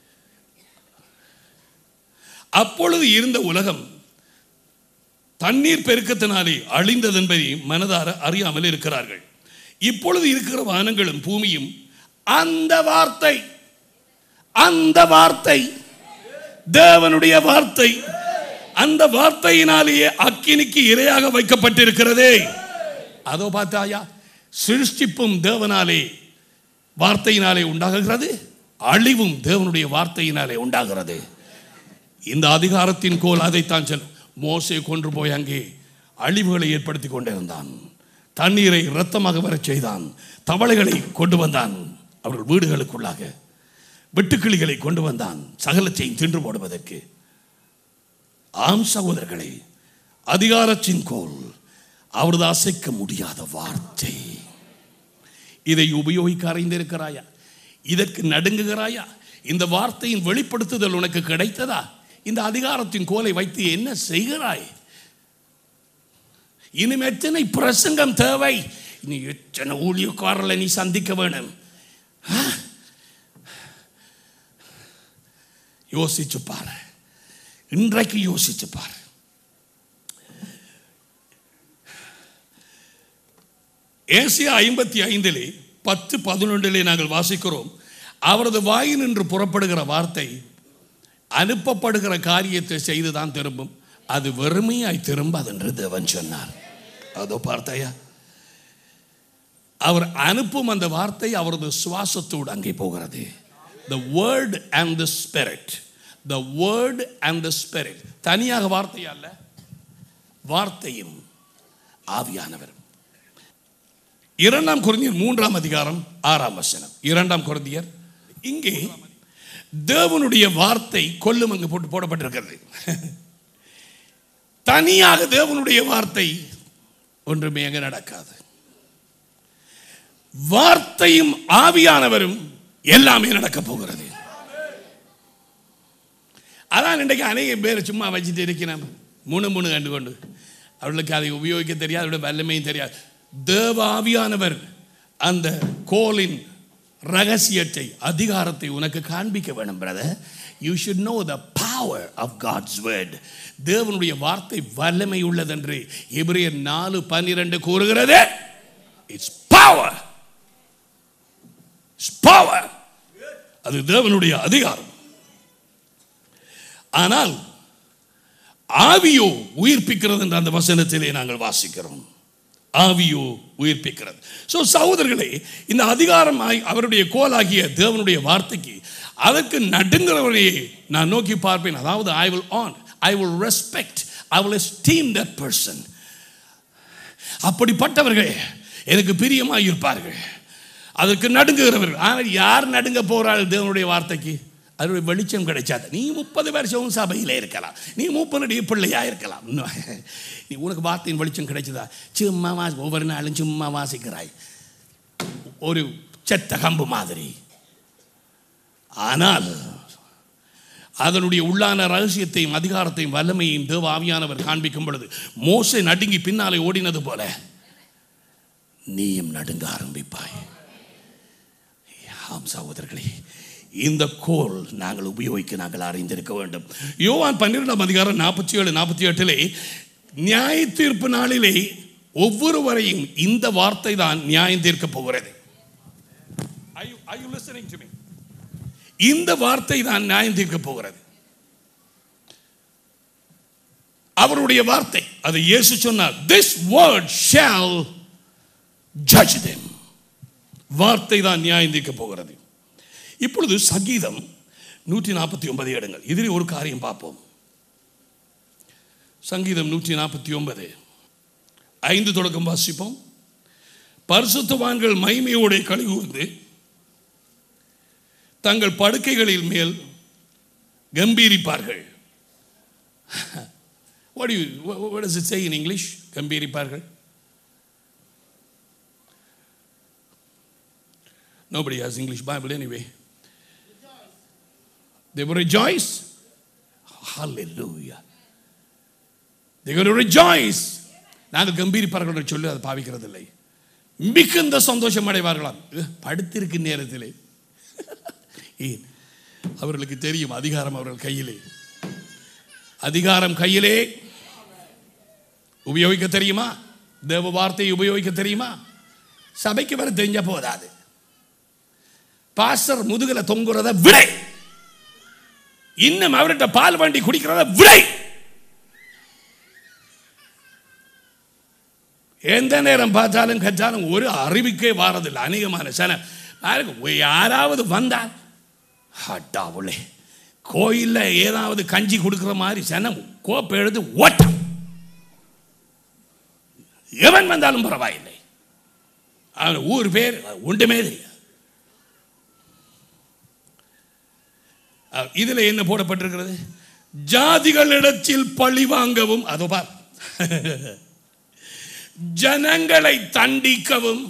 அப்பொழுது இருந்த உலகம் தண்ணீர் பெருக்கத்தினாலே அழிந்தது என்பதையும் மனதார அறியாமல் இருக்கிறார்கள். இப்பொழுது இருக்கிற வானங்களும் பூமியும் அந்த வார்த்தை, அந்த வார்த்தை, தேவனுடைய வார்த்தை, அந்த வார்த்தையினாலேயே அக்கினிக்கு இரையாக வைக்கப்பட்டிருக்கிறதே. அதோ பார்த்தாயா, சிருஷ்டிப்பும் தேவனாலே வார்த்தையினாலே உண்டாகிறது, அழிவும் தேவனுடைய வார்த்தையினாலே உண்டாகிறது. இந்த அதிகாரத்தின் கோல் அதைத்தான் சொல்லும். மோசே கொன்று போய் அங்கே அழிவுகளை ஏற்படுத்தி கொண்டிருந்தான், தண்ணீரை இரத்தமாக வரச் செய்தான், தவளைகளை கொண்டு வந்தான் அவர்கள் வீடுகளுக்குள்ளாக, வெட்டுக்கிளிகளை கொண்டு வந்தான் சகலத்தையும் தின்று போடுவதற்கு. ஆம் சகோதரர்களே, அதிகாரத்தின் கோல் அவரது அசைக்க முடியாத வார்த்தை. இதை உபயோகிக்க அறிந்திருக்கிறாயா? இதற்கு நடுங்குகிறாயா? இந்த வார்த்தையின் வெளிப்படுத்துதல் உனக்கு கிடைத்ததா? இந்த அதிகாரத்தின் கோலை வைத்து என்ன செய்கிறாய்? இனிமே எத்தனை பிரசங்கம் தேவை? இனி எத்தனை ஊழியக்காரர்களை நீ சந்திக்க வேணும்? யோசிச்சு பாரு, இன்றைக்கு யோசிச்சு பாரு. ஏசியா ஐம்பத்தி ஐந்திலே பத்து பதினொன்றிலே நாங்கள் வாசிக்கிறோம், அவரது வாயின் என்று புறப்படுகிற வார்த்தை அனுப்பப்படுகிற காரியத்தை செய்துதான் திரும்பும், அது வெறுமையாய் திரும்பாது என்று தேவன் சொன்னார். அதோ பார்த்தாயா, அவர் அனுப்பும் அந்த வார்த்தை அவரது சுவாசத்தோடு அங்கே போகிறது. The word and the spirit, the word and the spirit. தனியாக வார்த்தை அல்ல, வார்த்தையும் ஆவியானவர். இரண்டாம் கொரிந்தியர் மூன்றாம் அதிகாரம் ஆறாம் வசனம். இரண்டாம் கொரிந்தியர், இங்கே தேவனுடைய வார்த்தை கொல்லும் அங்கு போட்டு போடப்பட்டிருக்கிறது. தனியாக தேவனுடைய வார்த்தை ஒன்றுமே அங்கு நடக்காது. வார்த்தையும் ஆவியானவரும் எல்லாமே நடக்க போகிறது. அதான் இன்றைக்கு அநேக பேர் சும்மா வச்சுட்டு இருக்கிறேன், முணு முணு கண்டு கொண்டு. அவர்களுக்கு அதை உபயோகிக்க தெரியாது, அவருடைய வல்லமையும் தெரியாது. தேவ ஆவியானவர் அந்த கோலின் ரகசியத்தை, அதிகாரத்தை உனக்கு காண்பிக்க வேணும். Brother, you should know the power of God's word. தேவனுடைய வார்த்தை வல்லமை உள்ளது என்று எபிரேயர் நாலு பன்னிரண்டு கூறுகிறது. It's power. It's power. அது தேவனுடைய அதிகாரம். ஆனால் ஆவியோ உயிர்ப்பிக்கிறது என்ற அந்த வசனத்திலே நாங்கள் வாசிக்கிறோம். ஆவியோ உயிர்ப்பிக்கிறது. ஸோ சகோதரர்களே, இந்த அதிகாரம் அவருடைய கோலாகிய தேவனுடைய வார்த்தைக்கு அதற்கு நடுங்கிறவரையே நான் நோக்கி பார்ப்பேன். அதாவது I will honor, I will respect, I will esteem that person. அப்படிப்பட்டவர்கள் எனக்கு பிரியமாக இருப்பார்கள், அதற்கு நடுங்குகிறவர்கள். ஆனால் யார் நடுங்க போகிறாள் தேவனுடைய வார்த்தைக்கு? அதனுடைய வெளிச்சம் கிடைச்சாது. நீ முப்பது வருஷம் சபையில் இருக்கலாம், நீ மூப்பனுடைய பிள்ளையா இருக்கலாம், நீ உனக்கு வார்த்தையின் வெளிச்சம் கிடைச்சதா? சும்மா வாசி, ஒவ்வொரு நாளும் சும்மா வாசிக்கிறாய், ஒரு செத்த கம்பு மாதிரி. ஆனால் அதனுடைய உள்ளான ரகசியத்தையும் அதிகாரத்தையும் வல்லமையையும் தேவ ஆவியானவர் காண்பிக்கும் பொழுது மோசே நடுங்கி பின்னாலே ஓடினது போல நீயும் நடுங்க ஆரம்பிப்பாய். ஆம் சகோதரர்களே, இந்த கோல் நாங்கள் உபயோகிக்க நாங்கள் அறிந்திருக்க வேண்டும். யோவான் பன்னிரெண்டாம் அதிகாரம் நாற்பத்தி ஏழு நாற்பத்தி எட்டிலே நியாய தீர்ப்பு நாளிலே ஒவ்வொருவரையும் இந்த வார்த்தை தான் நியாயம் தீர்க்க போகிறது. இந்த வார்த்தை தான் நியாயம் தீர்க்க போகிறது. அவருடைய வார்த்தை, அது இயேசு சொன்னார், this word shall judge them. வார்த்தை தான் நியாயம் தீர்க்க போகிறது. இப்பொழுது சங்கீதம் நூற்றி நாற்பத்தி ஒன்பது எடுங்கள். இதில் ஒரு காரியம் பார்ப்போம். சங்கீதம் நூற்றி நாற்பத்தி ஒன்பது ஐந்து தொடக்கம் வாசிப்போம். பரிசுத்தவான்கள் மகிமையோடு களிகூர்ந்து தங்கள் படுக்கைகளில் மேல் கம்பீரிப்பார்கள். What do you what does it say in English? கம்பீரிப்பார்கள். Nobody has English Bible anyway. They will rejoice. Hallelujah. They going to rejoice. நாங்கள் கம்பீரிப்பார்கள் என்று சொல்லி அதை பாவிக்கிறதில்லை. மிகுந்த சந்தோஷம் அடைவார்களாம். படுத்திருக்கும் நேரத்திலே அவர்களுக்கு தெரியும் அதிகாரம் அவர்கள் கையிலே. அதிகாரம் கையிலே உபயோகிக்க தெரியுமா? தேவ வார்த்தையை உபயோகிக்க தெரியுமா? சபைக்கு வர தெரிஞ்ச போதாது. பாஸ்டர் முதுகுல தொங்குறத விடை, இன்னும் அவர்கிட்ட பால் வண்டி குடிக்கிறத விடை. எந்த நேரம் பார்த்தாலும் கற்றாலும் ஒரு அறிவிக்கே வாரதில்லை. அநேகமான சன யாராவது வந்தால் ஹட்டாவுளே கோயிலில் ஏதாவது கஞ்சி கொடுக்குற மாதிரி சனம் கோப்பை எழுது ஓட்டம். எவன் வந்தாலும் பரவாயில்லை, அவன் ஊர் பேர் ஒன்றுமே தெரியாது. இதுல என்ன போடப்பட்டிருக்கிறது? ஜாதிகளிடத்தில் பழி வாங்கவும், அதோ பார், ஜனங்களை தண்டிக்கவும்,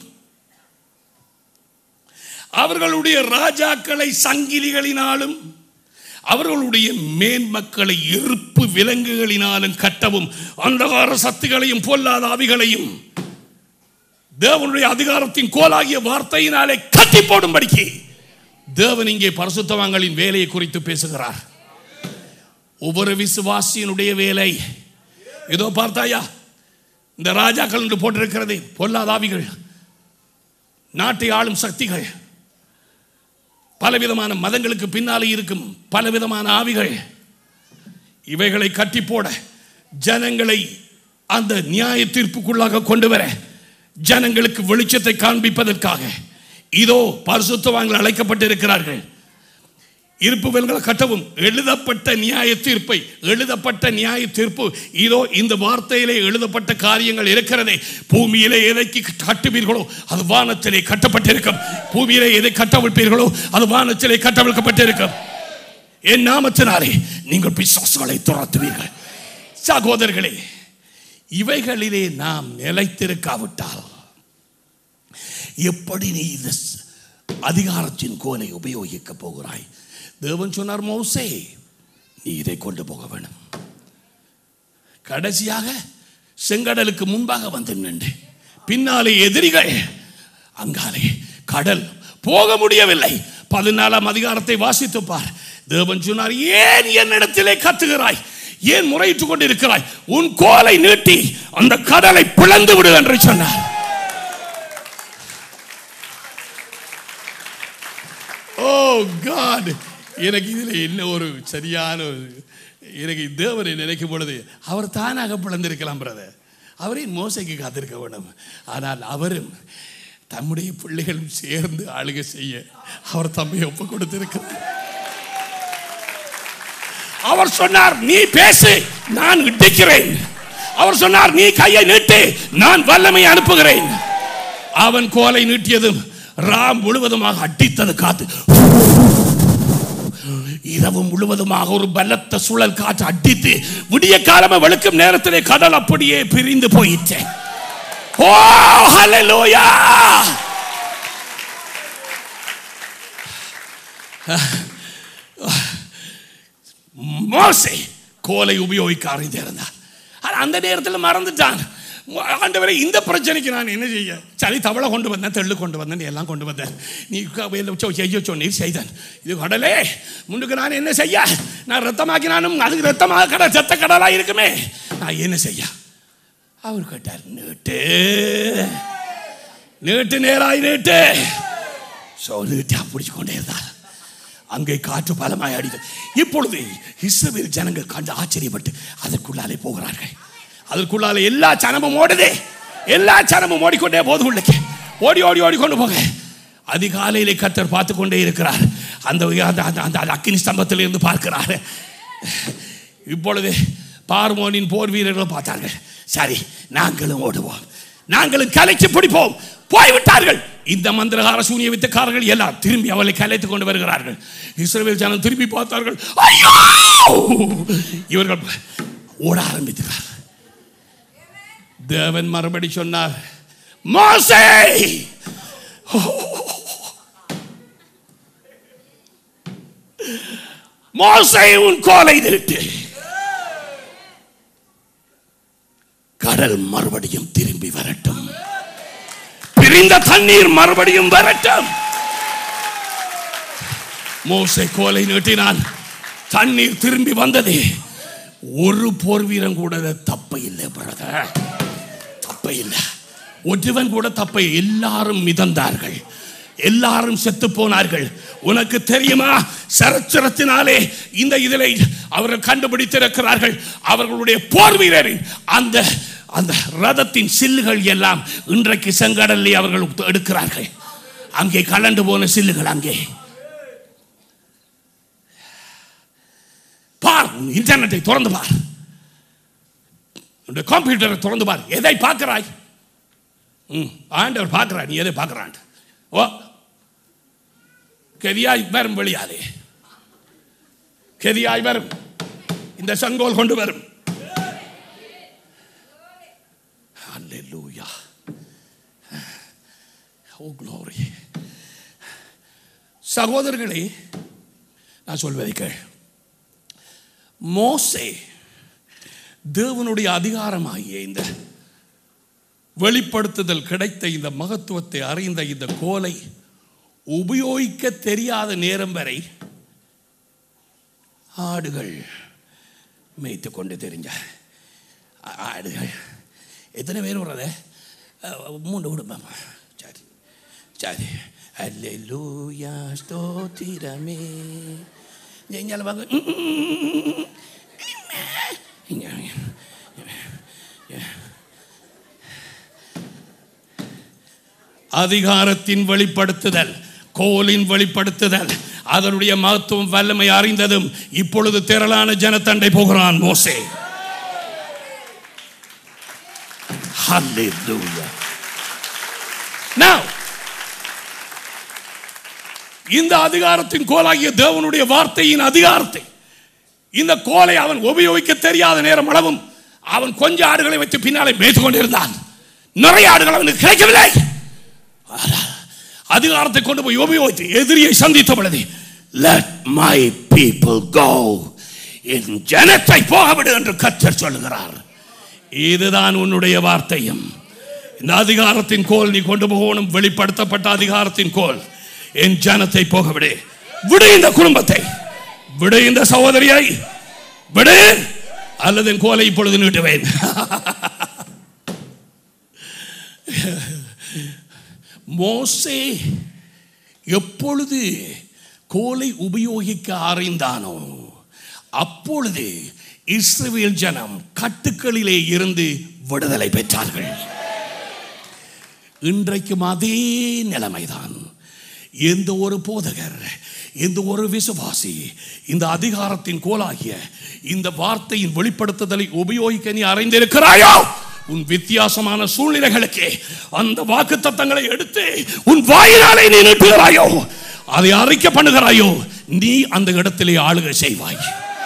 அவர்களுடைய ராஜாக்களை சங்கிலிகளினாலும் அவர்களுடைய மேன்மக்களை எருப்பு விலங்குகளினாலும் கட்டவும், அந்தகார சக்திகளையும் பொல்லாத ஆவிகளையும் தேவனுடைய அதிகாரத்தின் கோலாகிய வார்த்தையினாலே கட்டி போடும்படிக்கு தேவன் இங்கே பரிசுத்தவான்களின் வேலையை குறித்து பேசுகிறார். ஒவ்வொரு விசுவாசியினுடைய வேலை ஏதோ பார்த்தாயா, இந்த ராஜாக்கள் என்று போட்டிருக்கிறது பொல்லாத ஆவிகள், நாட்டை ஆளும் சக்திகள், பலவிதமான மதங்களுக்கு பின்னாலே இருக்கும் பலவிதமான ஆவிகள், இவைகளை கட்டி போட, ஜனங்களை அந்த நியாய தீர்ப்புக்குள்ளாக கொண்டு வர, ஜனங்களுக்கு வெளிச்சத்தை காண்பிப்பதற்காக இதோ பரிசுத்தவான்கள் அழைக்கப்பட்டிருக்கிறார்கள். இருப்புவெல்களை கட்டவும், எழுதப்பட்ட நியாய தீர்ப்பை, எழுதப்பட்ட நியாய தீர்ப்பு இதோ இந்த வார்த்தையிலே எழுதப்பட்ட காரியங்கள் இருக்கிறதே. பூமியிலே எதை கட்டுவீர்களோ அது வானத்திலே கட்டப்பட்டிருக்கும், பூமியிலே எதை கட்டவிழ்ப்பீர்களோ அது வானத்திலே கட்டவிழ்க்கப்பட்டிருக்கும். என் நாமத்தினாலே நீங்கள் பிசாசுகளை துரத்துவீர்கள். சகோதரர்களே, இவைகளிலே நாம் நிலைத்திருக்காவிட்டால் எப்படி நீ இந்த அதிகாரத்தின் கோலை உபயோகிக்க போகிறாய்? தேவன் சொன்னார், மோசே நீ இதை கொண்டு போக வேண்டும். கடைசியாக செங்கடலுக்கு முன்பாக வந்து நின்று, பின்னாலே எதிரிகள், அங்காலே கடல், போக முடியவில்லை. பதினாலாம் அதிகாரத்தை வாசித்து பார். தேவன் சொன்னார், ஏன் என்னிடத்திலே கத்துகிறாய், ஏன் முறையிட்டுக் கொண்டிருக்கிறாய்? உன் கோலை நீட்டி அந்த கடலை பிளந்து விடு என்று சொன்னார். ஓ காட், எனக்கு இதில் என்ன ஒரு சரியான, எனக்கு தேவனை நினைக்கும் பொழுது அவர் தானாக பிளந்திருக்கலாம் பிரதர். அவரையும் மோசைக்கு காத்திருக்க வேண்டும். ஆனால் அவரும் தம்முடைய பிள்ளைகளும் சேர்ந்து ஆளுகை செய்ய அவர் தம்மை ஒப்பு கொடுத்திருக்கிறார். அவர் சொன்னார், நீ பேசு, நான் இடிக்கிறேன். அவர் சொன்னார், நீ கையை நீட்டு, நான் வல்லமை அனுப்புகிறேன். அவன் கோலை நீட்டியதும் ராம் முழுவதுமாக அடித்தது காத்து, இரவு முழுவதுமாக ஒரு பலத்த சுழல் காற்று அடித்து விடிய காலமே வெளுக்கும் நேரத்திலே கடல் அப்படியே பிரிந்து போயிற்று. ஓ ஹல்லேலூயா! மோசே கோலை உபயோகிக்க அறிந்திருந்தார். அந்த நேரத்தில் மறந்துட்டான். ஆண்டவரே, இந்த பிரச்சனைக்கு நான் என்ன செய்ய? சரி, தவளை கொண்டு வந்தேன், தெள்ளு கொண்டு வந்தேன், எல்லாம் கொண்டு வந்தேன், நீ செய்ய சொன்னீர், செய்தேன். இது கடலே, முன்னுக்கு நான் என்ன செய்ய? நான் ரத்தமாக்கினாலும் அதுக்கு ரத்தமாக கடை செத்த கடலாக இருக்குமே, நான் என்ன செய்ய? அவர் கேட்டார், நீட்டு நீட்டு நேராய் நீட்டு. ஸோ நீட்டா பிடிச்சு கொண்டே இருந்தார். அங்கே காற்று பலமாய் அடித்தது. இப்பொழுது இஸ்ரவேல் ஜனங்கள் கண்டு ஆச்சரியப்பட்டு அதற்குள்ளாலே போகிறார்கள். அதற்குள்ளாலே எல்லா ஜனமும் ஓடுதே, எல்லா ஜனமும் ஓடிக்கொண்டே போது உள்ளே ஓடி ஓடி ஓடிக்கொண்டு போக. அதிகாலையிலே கர்த்தர் பார்த்து கொண்டே இருக்கிறார். அந்த அந்த அக்கினி ஸ்தம்பத்தில் இருந்து பார்க்கிறார். இப்பொழுது பார்வோனின் போர் வீரர்கள் பார்த்தார்கள். சரி, நாங்களும் ஓடுவோம், நாங்களும் கலைச்சு பிடிப்போம். போய்விட்டார்கள். இந்த மந்திரகார சூனிய வித்தக்காரர்கள் எல்லாம் திரும்பி அவளை கலைத்துக் கொண்டு வருகிறார்கள். இஸ்ரவேல் ஜனம் திரும்பி பார்த்தார்கள். ஐயோ, இவர்கள் ஓட ஆரம்பித்தார். தேவன் மறுபடி சொன்னார், மோசே, மோசே உன் கோலை நிறுத்து. கடல் மறுபடியும் திரும்பி வரட்டும், பிரிந்த தண்ணீர் மறுபடியும் வரட்டும். மோசே கோலை நீட்டினான். தண்ணீர் திரும்பி வந்தது. ஒரு போர் வீரன் கூட தப்ப இல்லை, பிரதர், தப்ப இல்லை. ஒருவன் கூட தப்ப. எல்லாரும் மிதந்தார்கள், எல்லாரும் செத்து போனார்கள். உனக்கு தெரியுமா, சரித்திரத்தினாலே இந்த இதில் அவர்கள் கண்டுபிடித்திருக்கிறார்கள். அவர்களுடைய போர் வீரரின் அந்த அந்த ரதத்தின் சில்லுகள் எல்லாம் இன்றைக்கு செங்கடலில் அவர்கள் எடுக்கிறார்கள். அங்கே கலண்டு போன சில்லுகள் அங்கே பார். இன்டர்நெட்டை திறந்து பார், கம்ப்யூட்டரை திறந்து பார். எதை பார்க்கிறாய்? ஆண்டவர் பார்க்கிறாய், நீ எதை பார்க்கிறான்? ஓ, கெதியாய் வரும், வெளியாலே கெதியாய் வரும், இந்த சங்கோல் கொண்டு வரும். Hallelujah. Oh glory. சகோதரர்களே, நான் சொல்வதை கேள். மோசே தேவனுடைய அதிகாரமாகிய இந்த வெளிப்படுத்துதல் கிடைத்த இந்த மகத்துவத்தை அறிந்த இந்த கோலை உபயோகிக்க தெரியாத நேரம் வரை ஆடுகள் மேய்த்து கொண்டு தெரிஞ்சார். ஆடுகள் எத்தனை பேர் வர்றத? மூன்று குடும்பம். சரி சரி, அல்லேலூயா ஸ்தோத்திரமே. எங்களை வாங்க. அதிகாரத்தின் வெளிப்படுத்துதல், கோலின் வெளிப்படுத்துதல், அதனுடைய மகத்துவம் வல்லமை அறிந்ததும் இப்பொழுது திரளான ஜனத்தண்டை போகிறான் மோசே. Hallelujah. Now, இந்த அதிகாரத்தின் கோலாகிய தேவனுடைய வார்த்தையின் அதிகாரத்தை, இந்த கோலை அவன் உபயோகிக்க தெரியாத நேரம் அளவும் அவன் கொஞ்ச ஆடுகளை வைத்து பின்னாலே மேய்த்து கொண்டிருந்தான். நிறைய ஆடுகள் அவனுக்கு கிடைக்கவில்லை. அதிகாரத்தை கொண்டு போய் உபயோகித்து எதிரியை சந்தித்த பொழுது, let my people go, என் ஜனத்தை போகவிடு என்று கர்த்தர் சொல்லுகிறார். இதுதான் உன்னுடைய வார்த்தையும். இந்த அதிகாரத்தின் கோல் நீ கொண்டு போகணும். வெளிப்படுத்தப்பட்ட அதிகாரத்தின் கோல், என் ஜனத்தை போகவிடு. விடு இந்த குடும்பத்தை, விடு இந்த சகோதரியை, விடு, அல்லது என் கோலை இப்பொழுது நீட்டுவேன். மோசே எப்பொழுது கோலை உபயோகிக்க அறிந்தானோ அப்பொழுது இஸ்ரவேல் ஜனம் கட்டுக்களிலே இருந்து விடுதலை பெற்றார்கள். இன்றைக்கும் அதே நிலைமைதான். எந்த ஒரு போதகர், எந்த ஒரு விசுவாசி இந்த அதிகாரத்தின் கோலாகிய இந்த வார்த்தையின் வெளிப்படுத்துதலை உபயோகிக்க நீ அறிந்திருக்கிறாயோ, உன் வித்தியாசமான சூழ்நிலைகளுக்கு அந்த வாக்குத்தத்தங்களை எடுத்து உன் வாயினாலே நீ நீட்டுகிறாயோ, அதை அறிக்கை பண்ணுகிறாயோ, நீ அந்த இடத்திலே ஆளுகை செய்வாய்.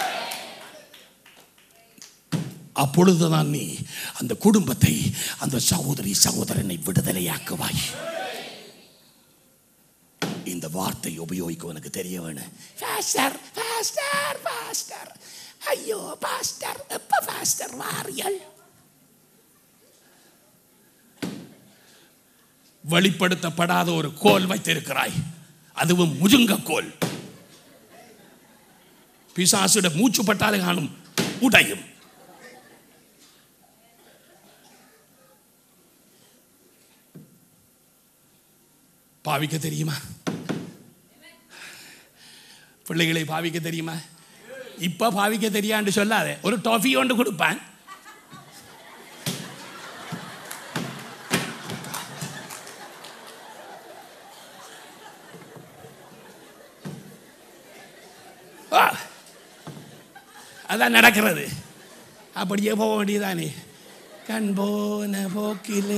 அப்பொழுதுதான் நீ அந்த குடும்பத்தை, அந்த சகோதரி சகோதரனை விடுதலையாக்குவாய். இந்த வார்த்தை உபயோகிக்க உனக்கு தெரிய வேணும். பாஸ்டர் பாஸ்டர் பாஸ்டர், ஐயோ பாஸ்டர் எப்ப பாஸ்டர் வாரியல்? வெளிப்படுத்தப்படாத ஒரு கோல் வைத்திருக்கிறாய், அதுவும் முஜுங்க கோல். பிசாசுட மூச்சு பட்டாலே காணும் உடையும். பாவிக்க தெரியுமா? பிள்ளைகளை பாவிக்க தெரியுமா? இப்ப பாவிக்க தெரியான்னு சொல்லாத, ஒரு டாஃபி ஒன்று கொடுப்பான். அதான் நடக்கிறது. அப்படியே போக வேண்டியதானே. கண் போன போக்கிலே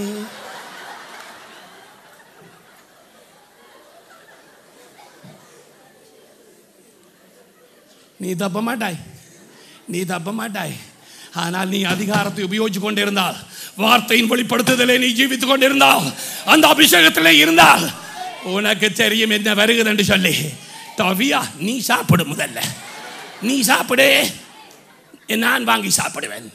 நீ தப்ப மாட்டாய், நீ தப்ப மாட்டாய். ஆனால் நீ அதிகாரத்தை உபயோகிச்சு கொண்டிருந்தால், வார்த்தையின் வெளிப்படுத்துதலை நீ ஜீவித்துக் கொண்டிருந்தால், அந்த அபிஷேகத்திலே இருந்தால் உனக்கு தெரியும் என்ன வருகிறது என்று சொல்லி. தவியா நீ சாப்பிடு, முதல்ல நீ சாப்பிடு, நான் வாங்கி சாப்பிடுவேன்.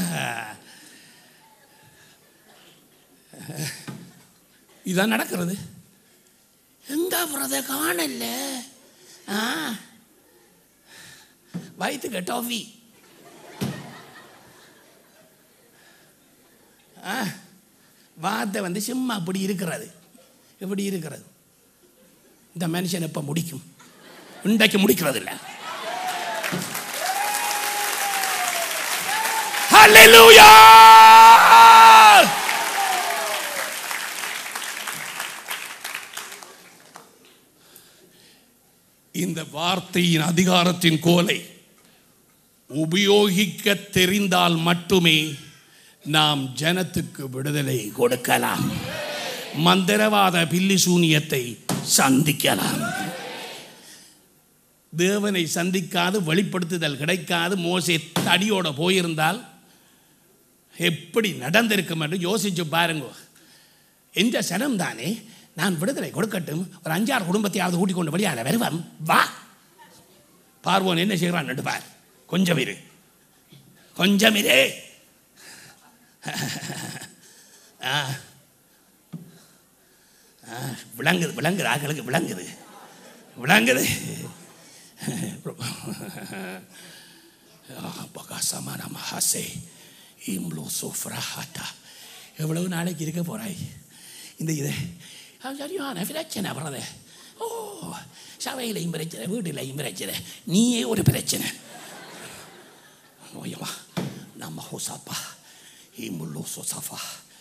இதான் நடக்கிறது. எங்க பிரத காணல, வயிற்றுக்கு டாஃபி. வார்த்தை வந்து சும்மா அப்படி இருக்கிறது, எப்படி இருக்கிறது. இந்த மனுஷன் எப்ப முடிக்கும்? இன்றைக்கு முடிக்கிறது இல்லை. ஹல்லேலூயா! இந்த வார்த்தையின் அதிகாரத்தின் கோலை உபயோகிக்க தெரிந்தால் மட்டுமே நாம் ஜனத்துக்கு விடுதலை கொடுக்கலாம், மந்திரவாத பில்லி சூனியத்தை சந்திக்கலாம். தேவனை சந்திக்காது வெளிப்படுத்துதல் கிடைக்காது மோசே தடியோட போயிருந்தால் எப்படி நடந்திருக்கும் என்று யோசிச்சு பாருங்க. எந்த சனம் தானே நான் விடுதலை கொடுக்கட்டும், ஒரு அஞ்சாறு குடும்பத்தையாவது கூட்டிக் கொண்டு வெளியால வருவான், வா பார்வோன் என்ன செய்கிறான் நடுப்பார். கொஞ்சம் இரு, கொஞ்சம் இரு. விளங்குது விளங்குது ஆக்களுக்கு விளங்குது விளங்குது. எவ்வளவு நாளைக்கு இருக்க போறாய் இந்த இதை? சரியான பிரச்சனை வர்றது. ஓ, சபையிலையும் பிரச்சனை, வீட்டிலையும் பிரச்சனை, நீயே ஒரு பிரச்சனை. ஓயமா நம்ம ஹோசாப்பா இமுல்லோ சோசாஃபா.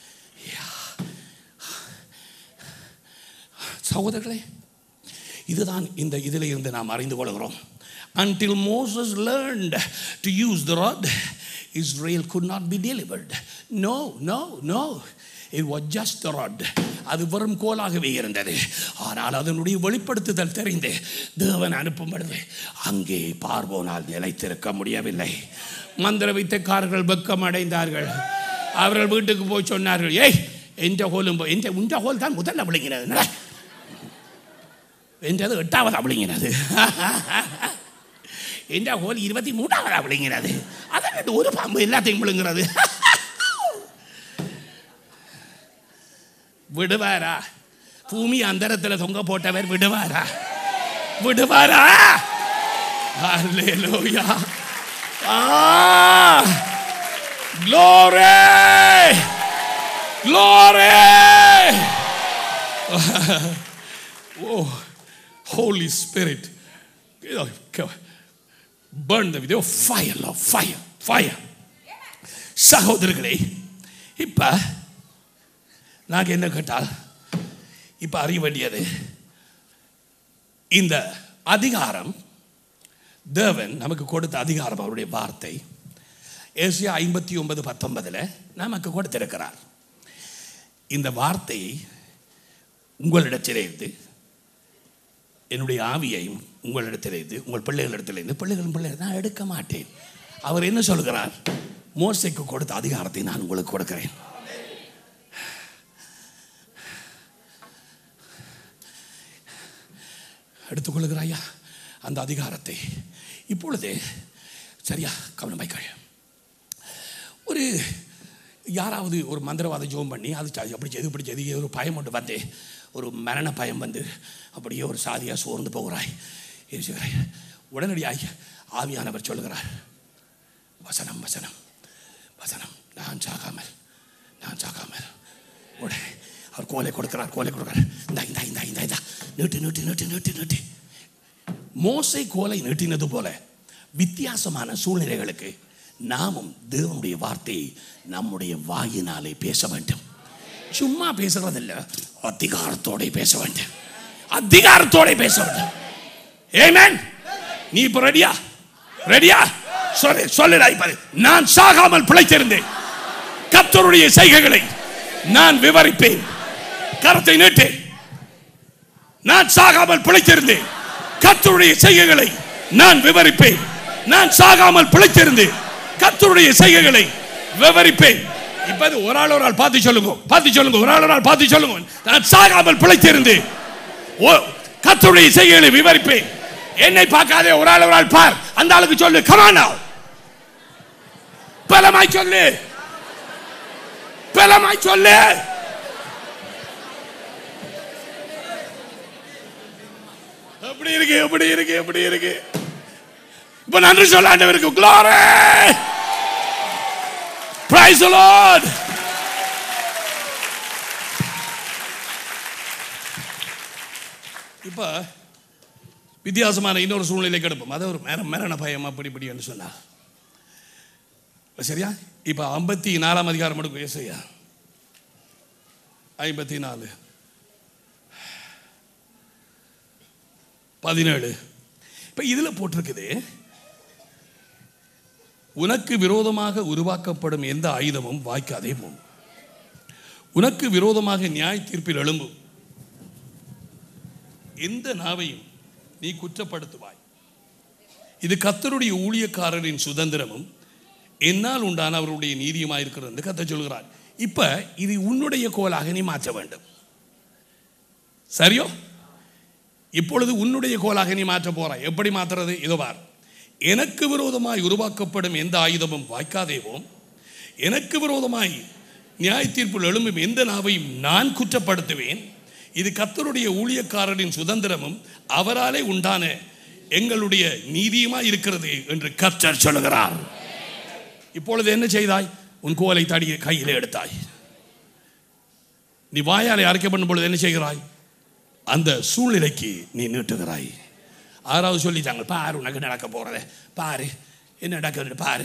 சகோதரர்களே, இதுதான் இந்த இதில் இருந்து நாம் அறிந்து கொள்கிறோம். Until Moses learned to use the rod, Israel could not be delivered. No, no, no. It was just the rod. அது வெறும் கோலாகவே இருந்தது. ஆனால் அதனுடைய வெளிப்படுத்துதல் தெரிந்து தேவன் அனுப்பும் பொழுது அங்கே பார்வோனால் நிலைத்திருக்க முடியவில்லை. மந்திர வித்தைக்காரர்கள் வெக்கம் அடைந்தார்கள். அவர்கள் வீட்டுக்கு போய் சொன்னார்கள், ஏய் எந்த கோலும் எந்த உண்ட கோல் தான் முதல்ல விழுங்கினது, என்றது எட்டாவது விழுங்கினது, என்ற கோல் இருபத்தி மூணாவது விழுங்கிறது, அதை ஒரு பாம்பு எல்லாத்தையும் விழுங்கிறது. விடுவாரா? பூமி அந்தரத்தில் தொங்க போட்டவர் விடுவாரா? விடுவாரா? ஹல்லேலூயா! Ah! Glory! Glory! Oh, Holy Spirit, burn them with your fire, Lord, fire, fire. சகோதரர்களே, இப்ப நாங்கள் என்ன கேட்டால், இப்ப அறிய வேண்டியது இந்த அதிகாரம் தேவன் நமக்கு கொடுத்த அதிகாரம், அவருடைய வார்த்தை ஏசியா ஐம்பத்தி ஒன்பது பத்தொன்பதுல நமக்கு கொடுத்திருக்கிறார். இந்த வார்த்தையை உங்களிடத்திலிருந்து என்னுடைய ஆவியையும் உங்களிடத்திலிருந்து உங்கள் பிள்ளைகளிடத்திலிருந்து பிள்ளைகளும் பிள்ளைகள் நான் எடுக்க மாட்டேன். அவர் என்ன சொல்கிறார்? மோசேக்கு கொடுத்த அதிகாரத்தை நான் உங்களுக்கு கொடுக்கிறேன். எடுத்துக்கொள்கிறாயா அந்த அதிகாரத்தை? இப்பொழுது சரியா கவனமாய்க்காய். ஒரு யாராவது ஒரு மந்திரவாத ஜோம் பண்ணி அது அப்படி செய்து இப்படி செய்து ஒரு பயம் ஒன்று வந்து ஒரு மரண பயம் வந்து அப்படியே ஒரு சாதியாக சோர்ந்து போகிறாய் இருக்கிறாய். உடனடியாய் ஆவியானவர் சொல்லுகிறார், வசனம் வசனம் வசனம், நான் சாகாமல் நான் சாகாமல். உடனே அவர் கோலை கொடுக்கிறார் கோலை கொடுக்கிறார் இந்தா இந்தா இந்தா இந்தா இந்தா நீட்டு நீட்டு நீட்டு நீட்டு நீட்டு. மோசே கோலை நீட்டினது போல வித்தியாசமான சூழ்நிலைகளுக்கு நாமும் தேவனுடைய வார்த்தையை நம்முடைய வாயினாலே பேச வேண்டும். சும்மா பேசுறதில்லை, அதிகாரத்தோட பேச வேண்டும். அதிகாரத்தோட பேச வேண்டும். ஆமென். நீ இப்ப ரெடியா? ரெடியா? சொல்லு சொல்லுடா. இப்ப நான் சாகாமல் பிழைத்திருந்தேன், கர்த்தருடைய செய்கைகளை நான் விவரிப்பேன். கரத்தை நீட்டு. நான் சாகாமல் பிழைத்திருந்தேன், கர்த்தருடைய செய்கைகளை நான் விவரிப்பேன். நான் சாகாமல் பிழைத்திருந்தேன், கர்த்தருடைய செய்கைகளை விவரிப்பேன். இப்ப ஒரு ஆள் ஒரு ஆள் பார்த்து சொல்லுங்க, பார்த்து சொல்லுங்க, ஒரு ஆள் ஒரு ஆள் பார்த்து சொல்லுங்க. நான் சாகாமல் பிழைத்திருந்தேன், கர்த்தருடைய செய்கைகளை விவரிப்பேன். என்னை பார்க்காதே, ஒரு ஆள் ஒரு ஆள் பார். அந்த ஆளுக்கு சொல்லு, come on now, பலமாய் சொல்லு, பலமாய் சொல்லு. எப்படி இருக்கு எப்படி இருக்கு எப்படி இருக்கு? இப்ப நன்றி சொல்ல ஆண்டவருக்கு. glory, praise the Lord. இப்ப வித்தியாசமான இன்னொரு சூழ்நிலை கிடப்போம். அது ஒரு மரண பயம் அப்படி இப்படி என்று சொன்னா சரியா? இப்ப ஐம்பத்தி நாலாம் அதிகாரம் எடுக்கும். ஏசாயா ஐம்பத்தி நாலு பதினேழு. இப்ப இதுல போட்டிருக்குது, உனக்கு விரோதமாக உருவாக்கப்படும் எந்த ஆயுதமும் வாய்க்காதே போம். உனக்கு விரோதமாக நியாய தீர்ப்பில் எழும்பும் எந்த நாவையும் நீ குற்றப்படுத்துவாய். இது கர்த்தருடைய ஊழியக்காரரின் சுதந்திரமும் என்னால் உண்டான அவருடைய நீதியுமாய் இருக்கிறது என்று கர்த்தர் சொல்கிறார். இப்ப இது உன்னுடைய கோலாக நீ மாற்ற வேண்டும். சரியோ? இப்பொழுது உன்னுடைய கோலாக நீ மாற்ற போறாய். எப்படி மாற்றுறது? இதோ பார். எனக்கு விரோதமாய் உருவாக்கப்படும் எந்த ஆயுதமும் வாய்க்காதேவோம். எனக்கு விரோதமாய் நியாய தீர்ப்பில் எழும்பும் எந்த நாவையும் நான் குற்றப்படுத்துவேன். இது கர்த்தருடைய ஊழியக்காரரின் சுதந்திரமும் அவராலே உண்டான எங்களுடைய நீதியுமாய் இருக்கிறது என்று கர்த்தர் சொல்லுகிறார். இப்பொழுது என்ன செய்தாய்? உன் கோலை தடி கையில் எடுத்தாய். நீ வாயாலே அறிக்கை பண்ணும் பொழுது என்ன செய்கிறாய்? அந்த சூழ்நிலைக்கு நீ நீட்டுகிறாய். ஆறாவது சொல்லிட்டாங்க, பாரு உனக்கு நடக்க போறத பாரு, என்ன நடக்க பாரு,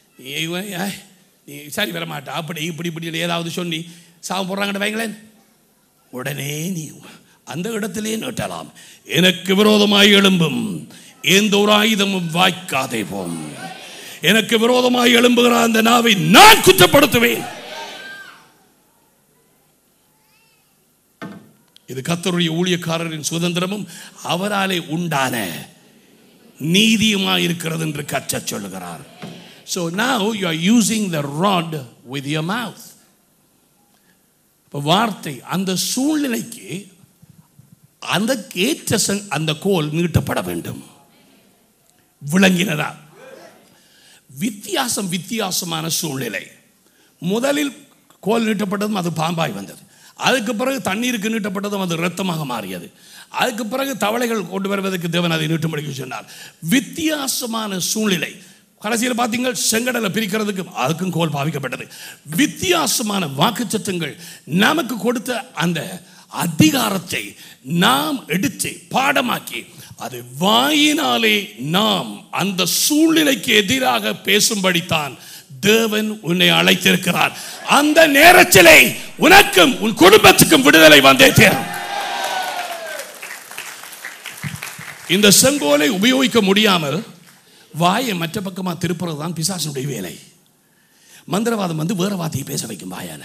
நீ சரி வர மாட்டா, அப்படி இப்படி இப்படி ஏதாவது சொல்லி சாவு போடுறாங்கன்னு வைங்களேன், உடனே நீ அந்த இடத்திலே நீட்டலாம். எனக்கு விரோதமாய் எழும்பும் எந்த ஒரு ஆயுதமும் வாய்க்காதே போம். எனக்கு விரோதமாய் எழும்புகிற அந்த நாவை நான் குற்றப்படுத்துவேன். இது கர்த்தருடைய ஊழியக்காரரின் சுதந்திரமும் அவராலே உண்டான நீதியுமாய் இருக்கிறது என்று கர்த்தர் சொல்லுகிறார். So now you are using the rod with your mouth. வார்த்தை அந்த சூழ்நிலைக்கு அந்த கேட்ட அந்த கோல் நீட்டப்பட வேண்டும். விளங்கினதா? வித்தியாசம் வித்தியாசமான சூழ்நிலை. முதலில் கோல் நீட்டப்பட்டதும் அது பாம்பாய் வந்தது. அதுக்கு பிறகு தண்ணீருக்கு நீட்டப்பட்டதும் அது இரத்தமாக மாறியது. அதுக்கு பிறகு தவளைகள் கொண்டு வருவதற்கு தேவன் அதை நீட்டும்படிக்கு சொன்னார். வித்தியாசமான சூழ்நிலை. கடைசியில் பார்த்தீங்கள், செங்கடலை பிரிக்கிறதுக்கு அதுக்கும் கோல் பாவிக்கப்பட்டது. வித்தியாசமான வாக்குச்சத்தங்கள் நமக்கு கொடுத்த அந்த அதிகாரத்தை நாம் எடுத்து பாடமாக்கி அது வாயினாலே நாம் அந்த சூழ்நிலைக்கு எதிராக பேசும்படித்தான் தேவன் உன்னை அழைத்திருக்கிறார். அந்த நேரத்திலே உனக்கும் உன் குடும்பத்துக்கும் விடுதலை வந்தே தீரும். இந்த செங்கோலை உபயோகிக்க முடியாமல் வாயை மற்ற பக்கமா திருப்புறது தான் பிசாசுடைய வேலை. மந்திரவாதம் வந்து வேற வார்த்தையை பேச வைக்கும் வாயால.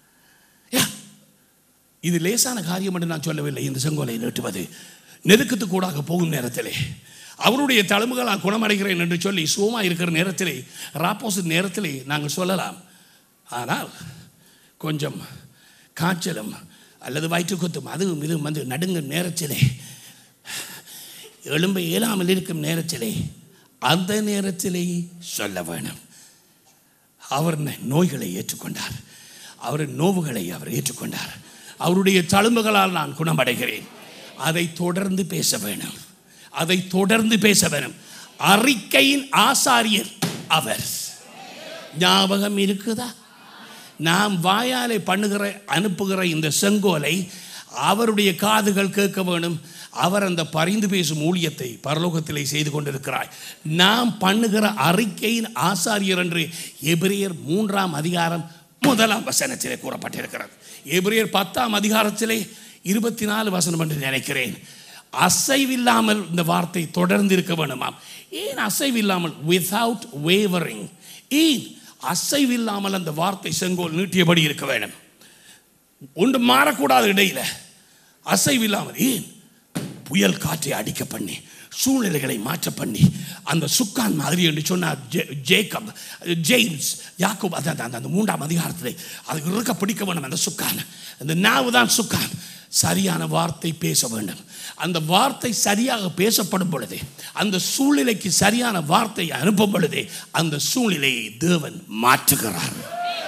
இது லேசான காரியம் என்று நான் சொல்லவில்லை. இந்த செங்கோலை நீட்டுவது நெருக்கத்து கூடாக போகும் நேரத்திலே அவருடைய தழும்புகளால் குணமடைகிறேன் என்று சொல்லி சுகமா இருக்கிற நேரத்திலே, ராப்போசிட் நேரத்திலே நாங்கள் சொல்லலாம். ஆனால் கொஞ்சம் காய்ச்சலும் அல்லது வயிற்று கொத்தும் அதுவும் இதுவும் வந்து நடுங்கும் நேரத்திலே எழும்ப இயலாமல் இருக்கும் நேரத்திலே அந்த நேரத்திலே சொல்ல வேணும். அவர் நோய்களை ஏற்றுக்கொண்டார், அவர் நோவுகளை அவர் ஏற்றுக்கொண்டார். அவருடைய தழும்புகளால் நான் குணமடைகிறேன். அதை தொடர்ந்து பேச வேணும், அதை தொடர்ந்து பேச வேணும். அறிக்கையின் ஆசாரியர் அவர். ஞாபகம் இருக்குதா? நாம் வாயாலே பண்ணுகிற அனுப்புகிற இந்த செங்கோலை அவருடைய காதுகள் கேட்க வேணும். அவர் அந்த பரிந்து பேசும் ஊழியத்தை பரலோகத்திலே செய்து கொண்டிருக்கிறார். நாம் பண்ணுகிற அறிக்கையின் ஆசாரியர் என்று எபிரேயர் மூன்றாம் அதிகாரம் முதலாம் வசனத்திலே கூறப்பட்டிருக்கிறது. எபிரேயர் பத்தாம் அதிகாரத்திலே இருபத்தி நாலு வசனம் என்று நினைக்கிறேன். அசைவில்லாமல் இந்த வார்த்தை தொடர்ந்து இருக்க வேணுமாம். ஏன் அசைவில்லாமல்? Without wavering. ஏன் அசைவில்லாமல் அந்த வார்த்தை செங்கோல் நீட்டியபடி இருக்க வேண்டும். ஒன்று மாறக்கூடாது இடையில, அசைவில்லாமல். ஏன்? புயல் காற்றை அடிக்க பண்ணி, சூழ்நிலைகளை மாற்ற பண்ணி, அந்த சுக்கான் மாதிரி என்று சொன்னார் ஜேக்கப் ஜேம்ஸ் யாக்கோப். அதான் அந்த மூன்றாம் அதிகாரத்தில் அதுக்கு இருக்க பிடிக்க வேண்டும். அந்த சுக்கான், அந்த நாவு தான் சுக்கான். சரியான வார்த்தை பேச வேண்டும். அந்த வார்த்தை சரியாக பேசப்படும் பொழுது, அந்த சூழ்நிலைக்கு சரியான வார்த்தை அனுப்பும் பொழுது, அந்த சூழ்நிலையை தேவன் மாற்றுகிறார்.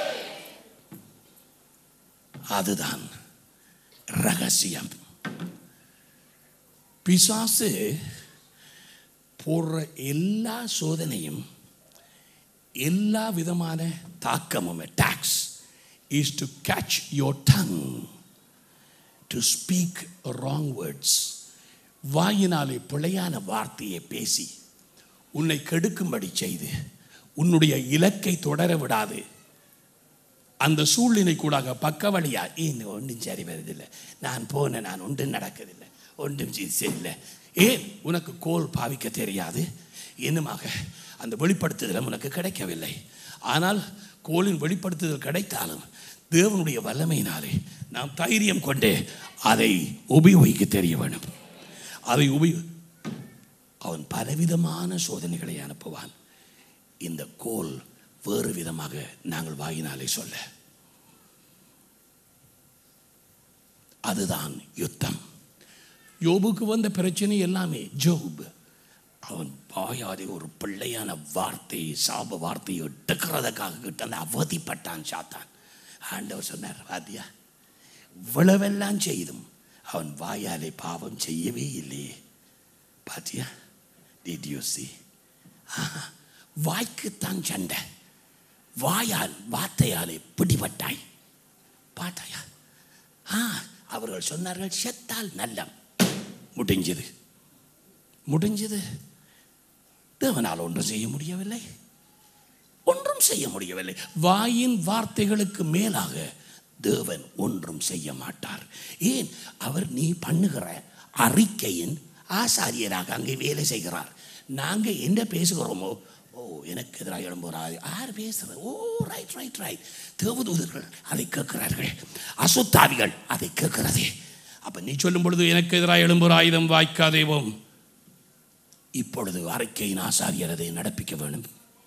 அதுதான் ரகசியம். பிசாசு போடுற எல்லா சோதனையும், எல்லா விதமான தாக்கமும், attacks is to catch your tongue, to speak wrong words. வாயினாலே பிழையான வார்த்தையை பேசி உன்னை கெடுக்கும்படி செய்து உன்னுடைய இலக்கை தொடர விடாது. அந்த சூழ்நிலை கூடாக பக்க வழியா, இன்னும் ஒன்றும் சரி வருதில்லை, நான் போனேன், நான் ஒன்றும் நடக்கதில்லை, ஒன்றும் சரியில்லை. ஏன்? உனக்கு கோல் பாவிக்க தெரியாது. இன்னுமாக அந்த வெளிப்படுத்துதல் உனக்கு கிடைக்கவில்லை. ஆனால் கோலின் வெளிப்படுத்துதல் கிடைத்தாலும் தேவனுடைய வல்லமையினாலே நாம் தைரியம் கொண்டு அதை உபயோகிக்க தெரிய வேண்டும். அதை உபயோ அவன் பலவிதமான சோதனைகளை அனுப்புவான். இந்த கோல் வேறு விதமாக நாங்கள் வாயினாலே சொல்ல, அதுதான் யுத்தம். யோபுக்கு வந்த பிரச்சனை எல்லாமே, ஜோப் அவன் வாயாதே ஒரு பிள்ளையான வார்த்தையை, சாப வார்த்தையை எடுக்கிறதுக்காக கிட்ட அந்த அவதிப்பட்டான் சாத்தான். ஆண்டவர் சொன்னார், வாத்தியா இவ்வளவெல்லாம் செய்தும் அவன் வாயாலே பாவம் செய்யவே இல்லையே. பாத்தியா, டிட் யூ see? வாய்க்குத்தான் சண்டை, வாயால் வார்த்தையாலே பிடிபட்டாய். பார்த்தாயா? ஆ அவர்கள் சொன்னார்கள் செத்தால் நல்லம். முடிஞ்சது முடிஞ்சது தேவனால் ஒன்றும் செய்ய முடியவில்லை, ஒன்றும் செய்ய முடியவில்லை. வாயின் வார்த்தைகளுக்கு மேலாக தேவன் ஒன்றும் செய்ய மாட்டார். ஏன்? அவர் நீ பண்ணுகிற அறிக்கையின் ஆசாரியராக அங்கே வேலை செய்கிறார். நாங்கள் என்ன பேசுகிறோமோ, ஓ எனக்கு எதிராக எழும்புறாரு, யார் பேசுறது, ஓ ரைட் ரைட் ரைட் தேவதூதர்கள் அதை கேட்கிறார்கள், அசுத்தாவிகள் அதை கேட்கிறதே. அப்ப நீ சொல்லும் பொழுது எனக்கு எதிராக எழும்புற ஆயுதம் வாய்க்காதேவோம். இப்பொழுது அறிக்கையின் ஆசாரியர் அதை நடப்பிக்க வேண்டும்.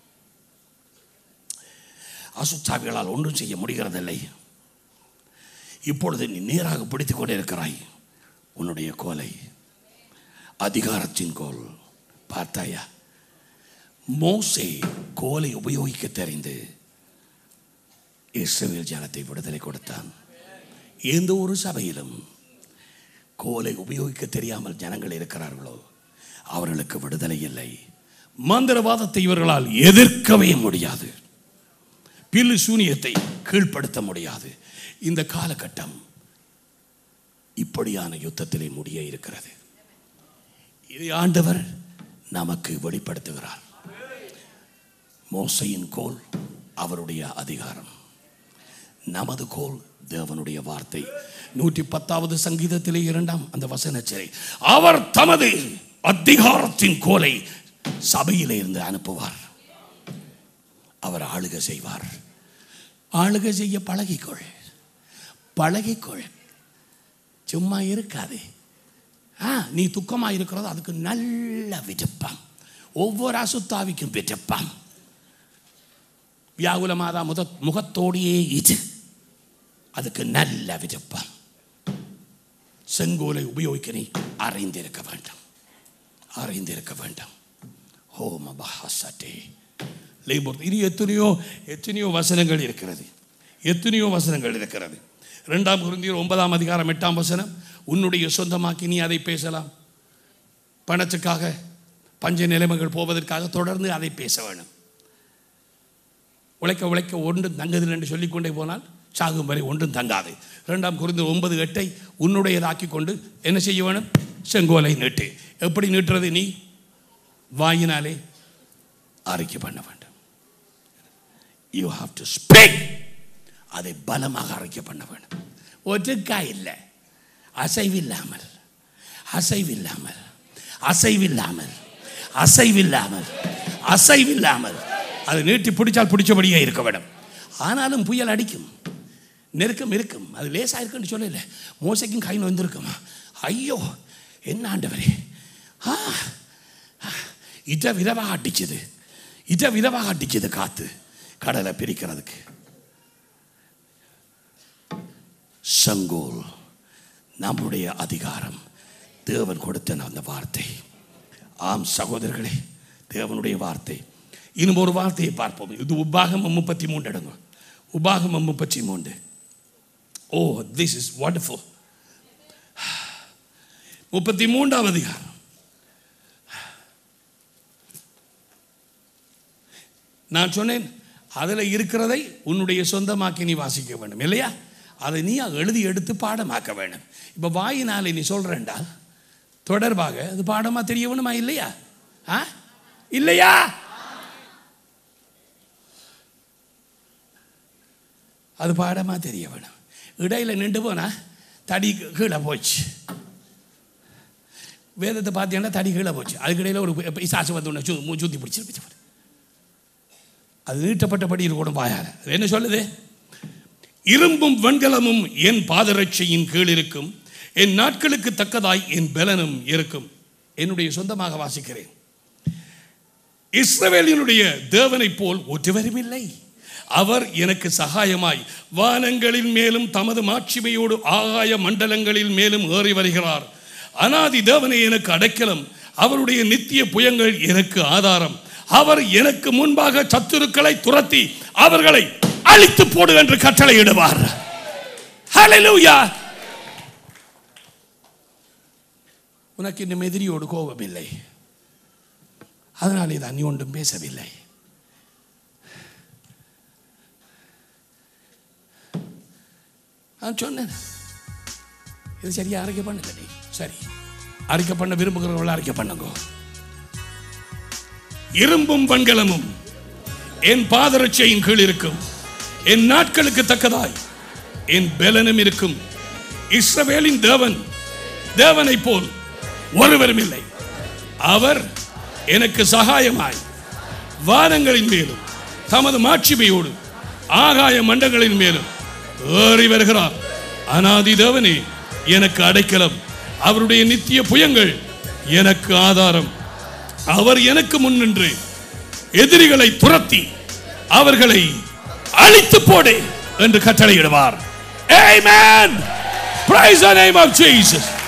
அசுத்தாவிகளால் ஒன்றும் செய்ய முடிகிறதில்லை. இப்பொழுது நீ நேராக பிடித்துக் கொண்டே இருக்கிறாய் உன்னுடைய கோலை, அதிகாரத்தின் கோல். பார்த்தாயா? மோசே கோலை உபயோகிக்க தெரிந்து இஸ்ரவேல் ஜனத்தை விடுதலை கொடுத்தான். எந்த ஒரு சபையிலும் கோலை உபயோகிக்க தெரியாமல் ஜனங்கள் இருக்கிறார்களோ அவர்களுக்கு விடுதலை இல்லை. மந்திரவாதத்தை இவர்களால் எதிர்க்கவே முடியாது, பில்லு சூனியத்தை கீழ்ப்படுத்த முடியாது. இந்த காலகட்டம் இப்படியான யுத்தத்திலே முடிய இருக்கிறது. இதை ஆண்டவர் நமக்கு வெளிப்படுத்துகிறார். மோசையின் கோல் அவருடைய அதிகாரம், நமது கோல் தேவனுடைய வார்த்தை. நூற்றி பத்தாவது சங்கீதத்திலே இரண்டாம் அந்த வசனச்சரை, அவர் தமது அதிகாரத்தின் கோலை சபையிலே இருந்து அனுப்புவார். அவர் ஆளுகை செய்வார். ஆளுகை செய்ய பழகிக்கொள், பழகிக்கொள், சும்மா இருக்காது. ஆ நீ துக்கமாக இருக்கிறது அதுக்கு நல்ல விருப்பம், ஒவ்வொரு அசுத்தாவிக்கும் விருப்பம். வியாகுல மாதா முத முகத்தோடையே இது, அதுக்கு நல்ல விருப்பம். செங்கோலை உபயோகிக்க நீ அறிந்திருக்க வேண்டும், அறிந்திருக்க வேண்டும். ஓ மபஹசட்டே லேபோர். இனி எத்தனையோ எத்தனையோ வசனங்கள் இருக்கிறது, எத்தனையோ வசனங்கள் இருக்கிறது. இரண்டாம் கொரிந்தியர் ஒன்பதாம் அதிகாரம் எட்டாம் வசனம், உன்னுடைய சொந்தமாக்கி நீ அதை பேசலாம். பணத்துக்காக பஞ்ச நிலைமைகள் போவதற்காக தொடர்ந்து அதை பேச வேணும். உழைக்க உழைக்க ஒன்றும் தங்குதில்லை என்று சொல்லிக்கொண்டே போனால் சாகும் வரை ஒன்றும் தங்காது. இரண்டாம் கொரிந்தியர் ஒன்பது எட்டை உன்னுடையதாக்கி கொண்டு என்ன செய்ய வேணும்? செங்கோலை நீட்டு. எப்படி நீட்டுறது? நீ வாயினாலே அறிக்கை பண்ண வேண்டும். You have to speak. அதை பலமாக அறிக்கை பண்ண வேண்டும். ஒற்றுக்கா இல்லை, அசைவில்லாமல் அசைவில்லாமல் அசைவில்லாமல் அசைவில்லாமல் அசைவில்லாமல் அதை நீட்டி பிடிச்சால் பிடிச்சபடியே இருக்க வேண்டும். ஆனாலும் புயல் அடிக்கும், நெருக்கம் இருக்கும். அது லேசாக இருக்குன்னு சொல்லல. மோசைக்கும் கை நொந்திருக்குமா? ஐயோ என்ன ஆண்டவரே, ஆ இட விரவாக அடிச்சது, இட விரவாக அடிச்சது காத்து கடலை பிரிக்கிறதுக்கு. சங்கோல் நம்முடைய அதிகாரம், தேவன் கொடுத்த அந்த வார்த்தை. ஆம் சகோதரர்களே, தேவனுடைய வார்த்தை. இன்னும் ஒரு வார்த்தையை பார்ப்போம். இது உபாகமம் முப்பத்தி மூன்று இடங்க. உபாகமம் முப்பத்தி மூன்று. Oh this is wonderful. முப்பத்தி மூன்றாம் அதிகாரம். நான் சொன்னேன் அதில் இருக்கிறதை உன்னுடைய சொந்தமாக்கி நீ வாசிக்க வேண்டும் இல்லையா? அதை நீ எழுதி எடுத்து பாடமாக்க வேண்டும். இப்போ வாயினாலே நீ சொல்றேன்டா தொடர்பாக அது பாடமா தெரிய வேணுமா இல்லையா? ஆ இல்லையா? அது பாடமா தெரிய வேணும். இடையில நின்று போனா தடி கீழே போச்சு. வேதத்தை பார்த்தீங்கன்னா தடி கீழே போச்சு. அதுக்கு இடையில ஒரு பிசாசு வந்து ஒன்று சுத்தி பிடிச்சி அது நீட்டப்பட்டபடி இருக்கணும் வாயார. என்ன சொல்லுது? இரும்பும் வெண்கலமும் என் பாதரட்சையின் கீழ் இருக்கும், என் நாட்களுக்கு தக்கதாய் என் பலனும் இருக்கும். என்னுடைய சொந்தமாக வாசிக்கிறேன். இஸ்ரவேலினுடைய தேவனை போல் ஒருவரும் இல்லை. அவர் எனக்கு சகாயமாய் வானங்களின் மேலும் தமது மாட்சிமையோடு ஆகாய மண்டலங்களில் மேலும் ஏறி வருகிறார். அனாதி தேவனை எனக்கு அடைக்கலம், அவருடைய நித்திய புயங்கள் எனக்கு ஆதாரம். அவர் எனக்கு முன்பாக சத்துருக்களை துரத்தி அவர்களை அழித்து போடு என்று கட்டளையிடுவார். ஹல்லேலூயா. உனக்கு இன்னும் எதிரியோடு கோபம் இல்லை, அதனாலே தான் நீ ஒன்றும் பேசவில்லை. நான் சொன்னேன் இது சரியா அறிக்கை பண்ணுங்க. நீ சரி அறிக்கை பண்ண விரும்புகிறவர்கள் அறிக்கை பண்ணுங்க. இரும்பும் வெண்கலமும் என் பாதரட்சையின் கீழ் இருக்கும், என் நாட்களுக்கு தக்கதாய் என் பலனும் இருக்கும். இஸ்ரவேலின் தேவன் தேவனை போல் ஒருவரும் இல்லை. அவர் எனக்கு சகாயமாய் வானங்களின் மேலும் தமது மாட்சிமையோடு ஆகாய மண்டங்களின் மேலும் ஏறி வருகிறார். அனாதி தேவனே எனக்கு அடைக்கலம், அவருடைய நித்திய புயங்கள் எனக்கு ஆதாரம். அவர் எனக்கு முன்னின்று எதிரிகளை துரத்தி அவர்களை அழித்து போடு என்று கட்டளையிடுவார். Amen. Praise the name of Jesus.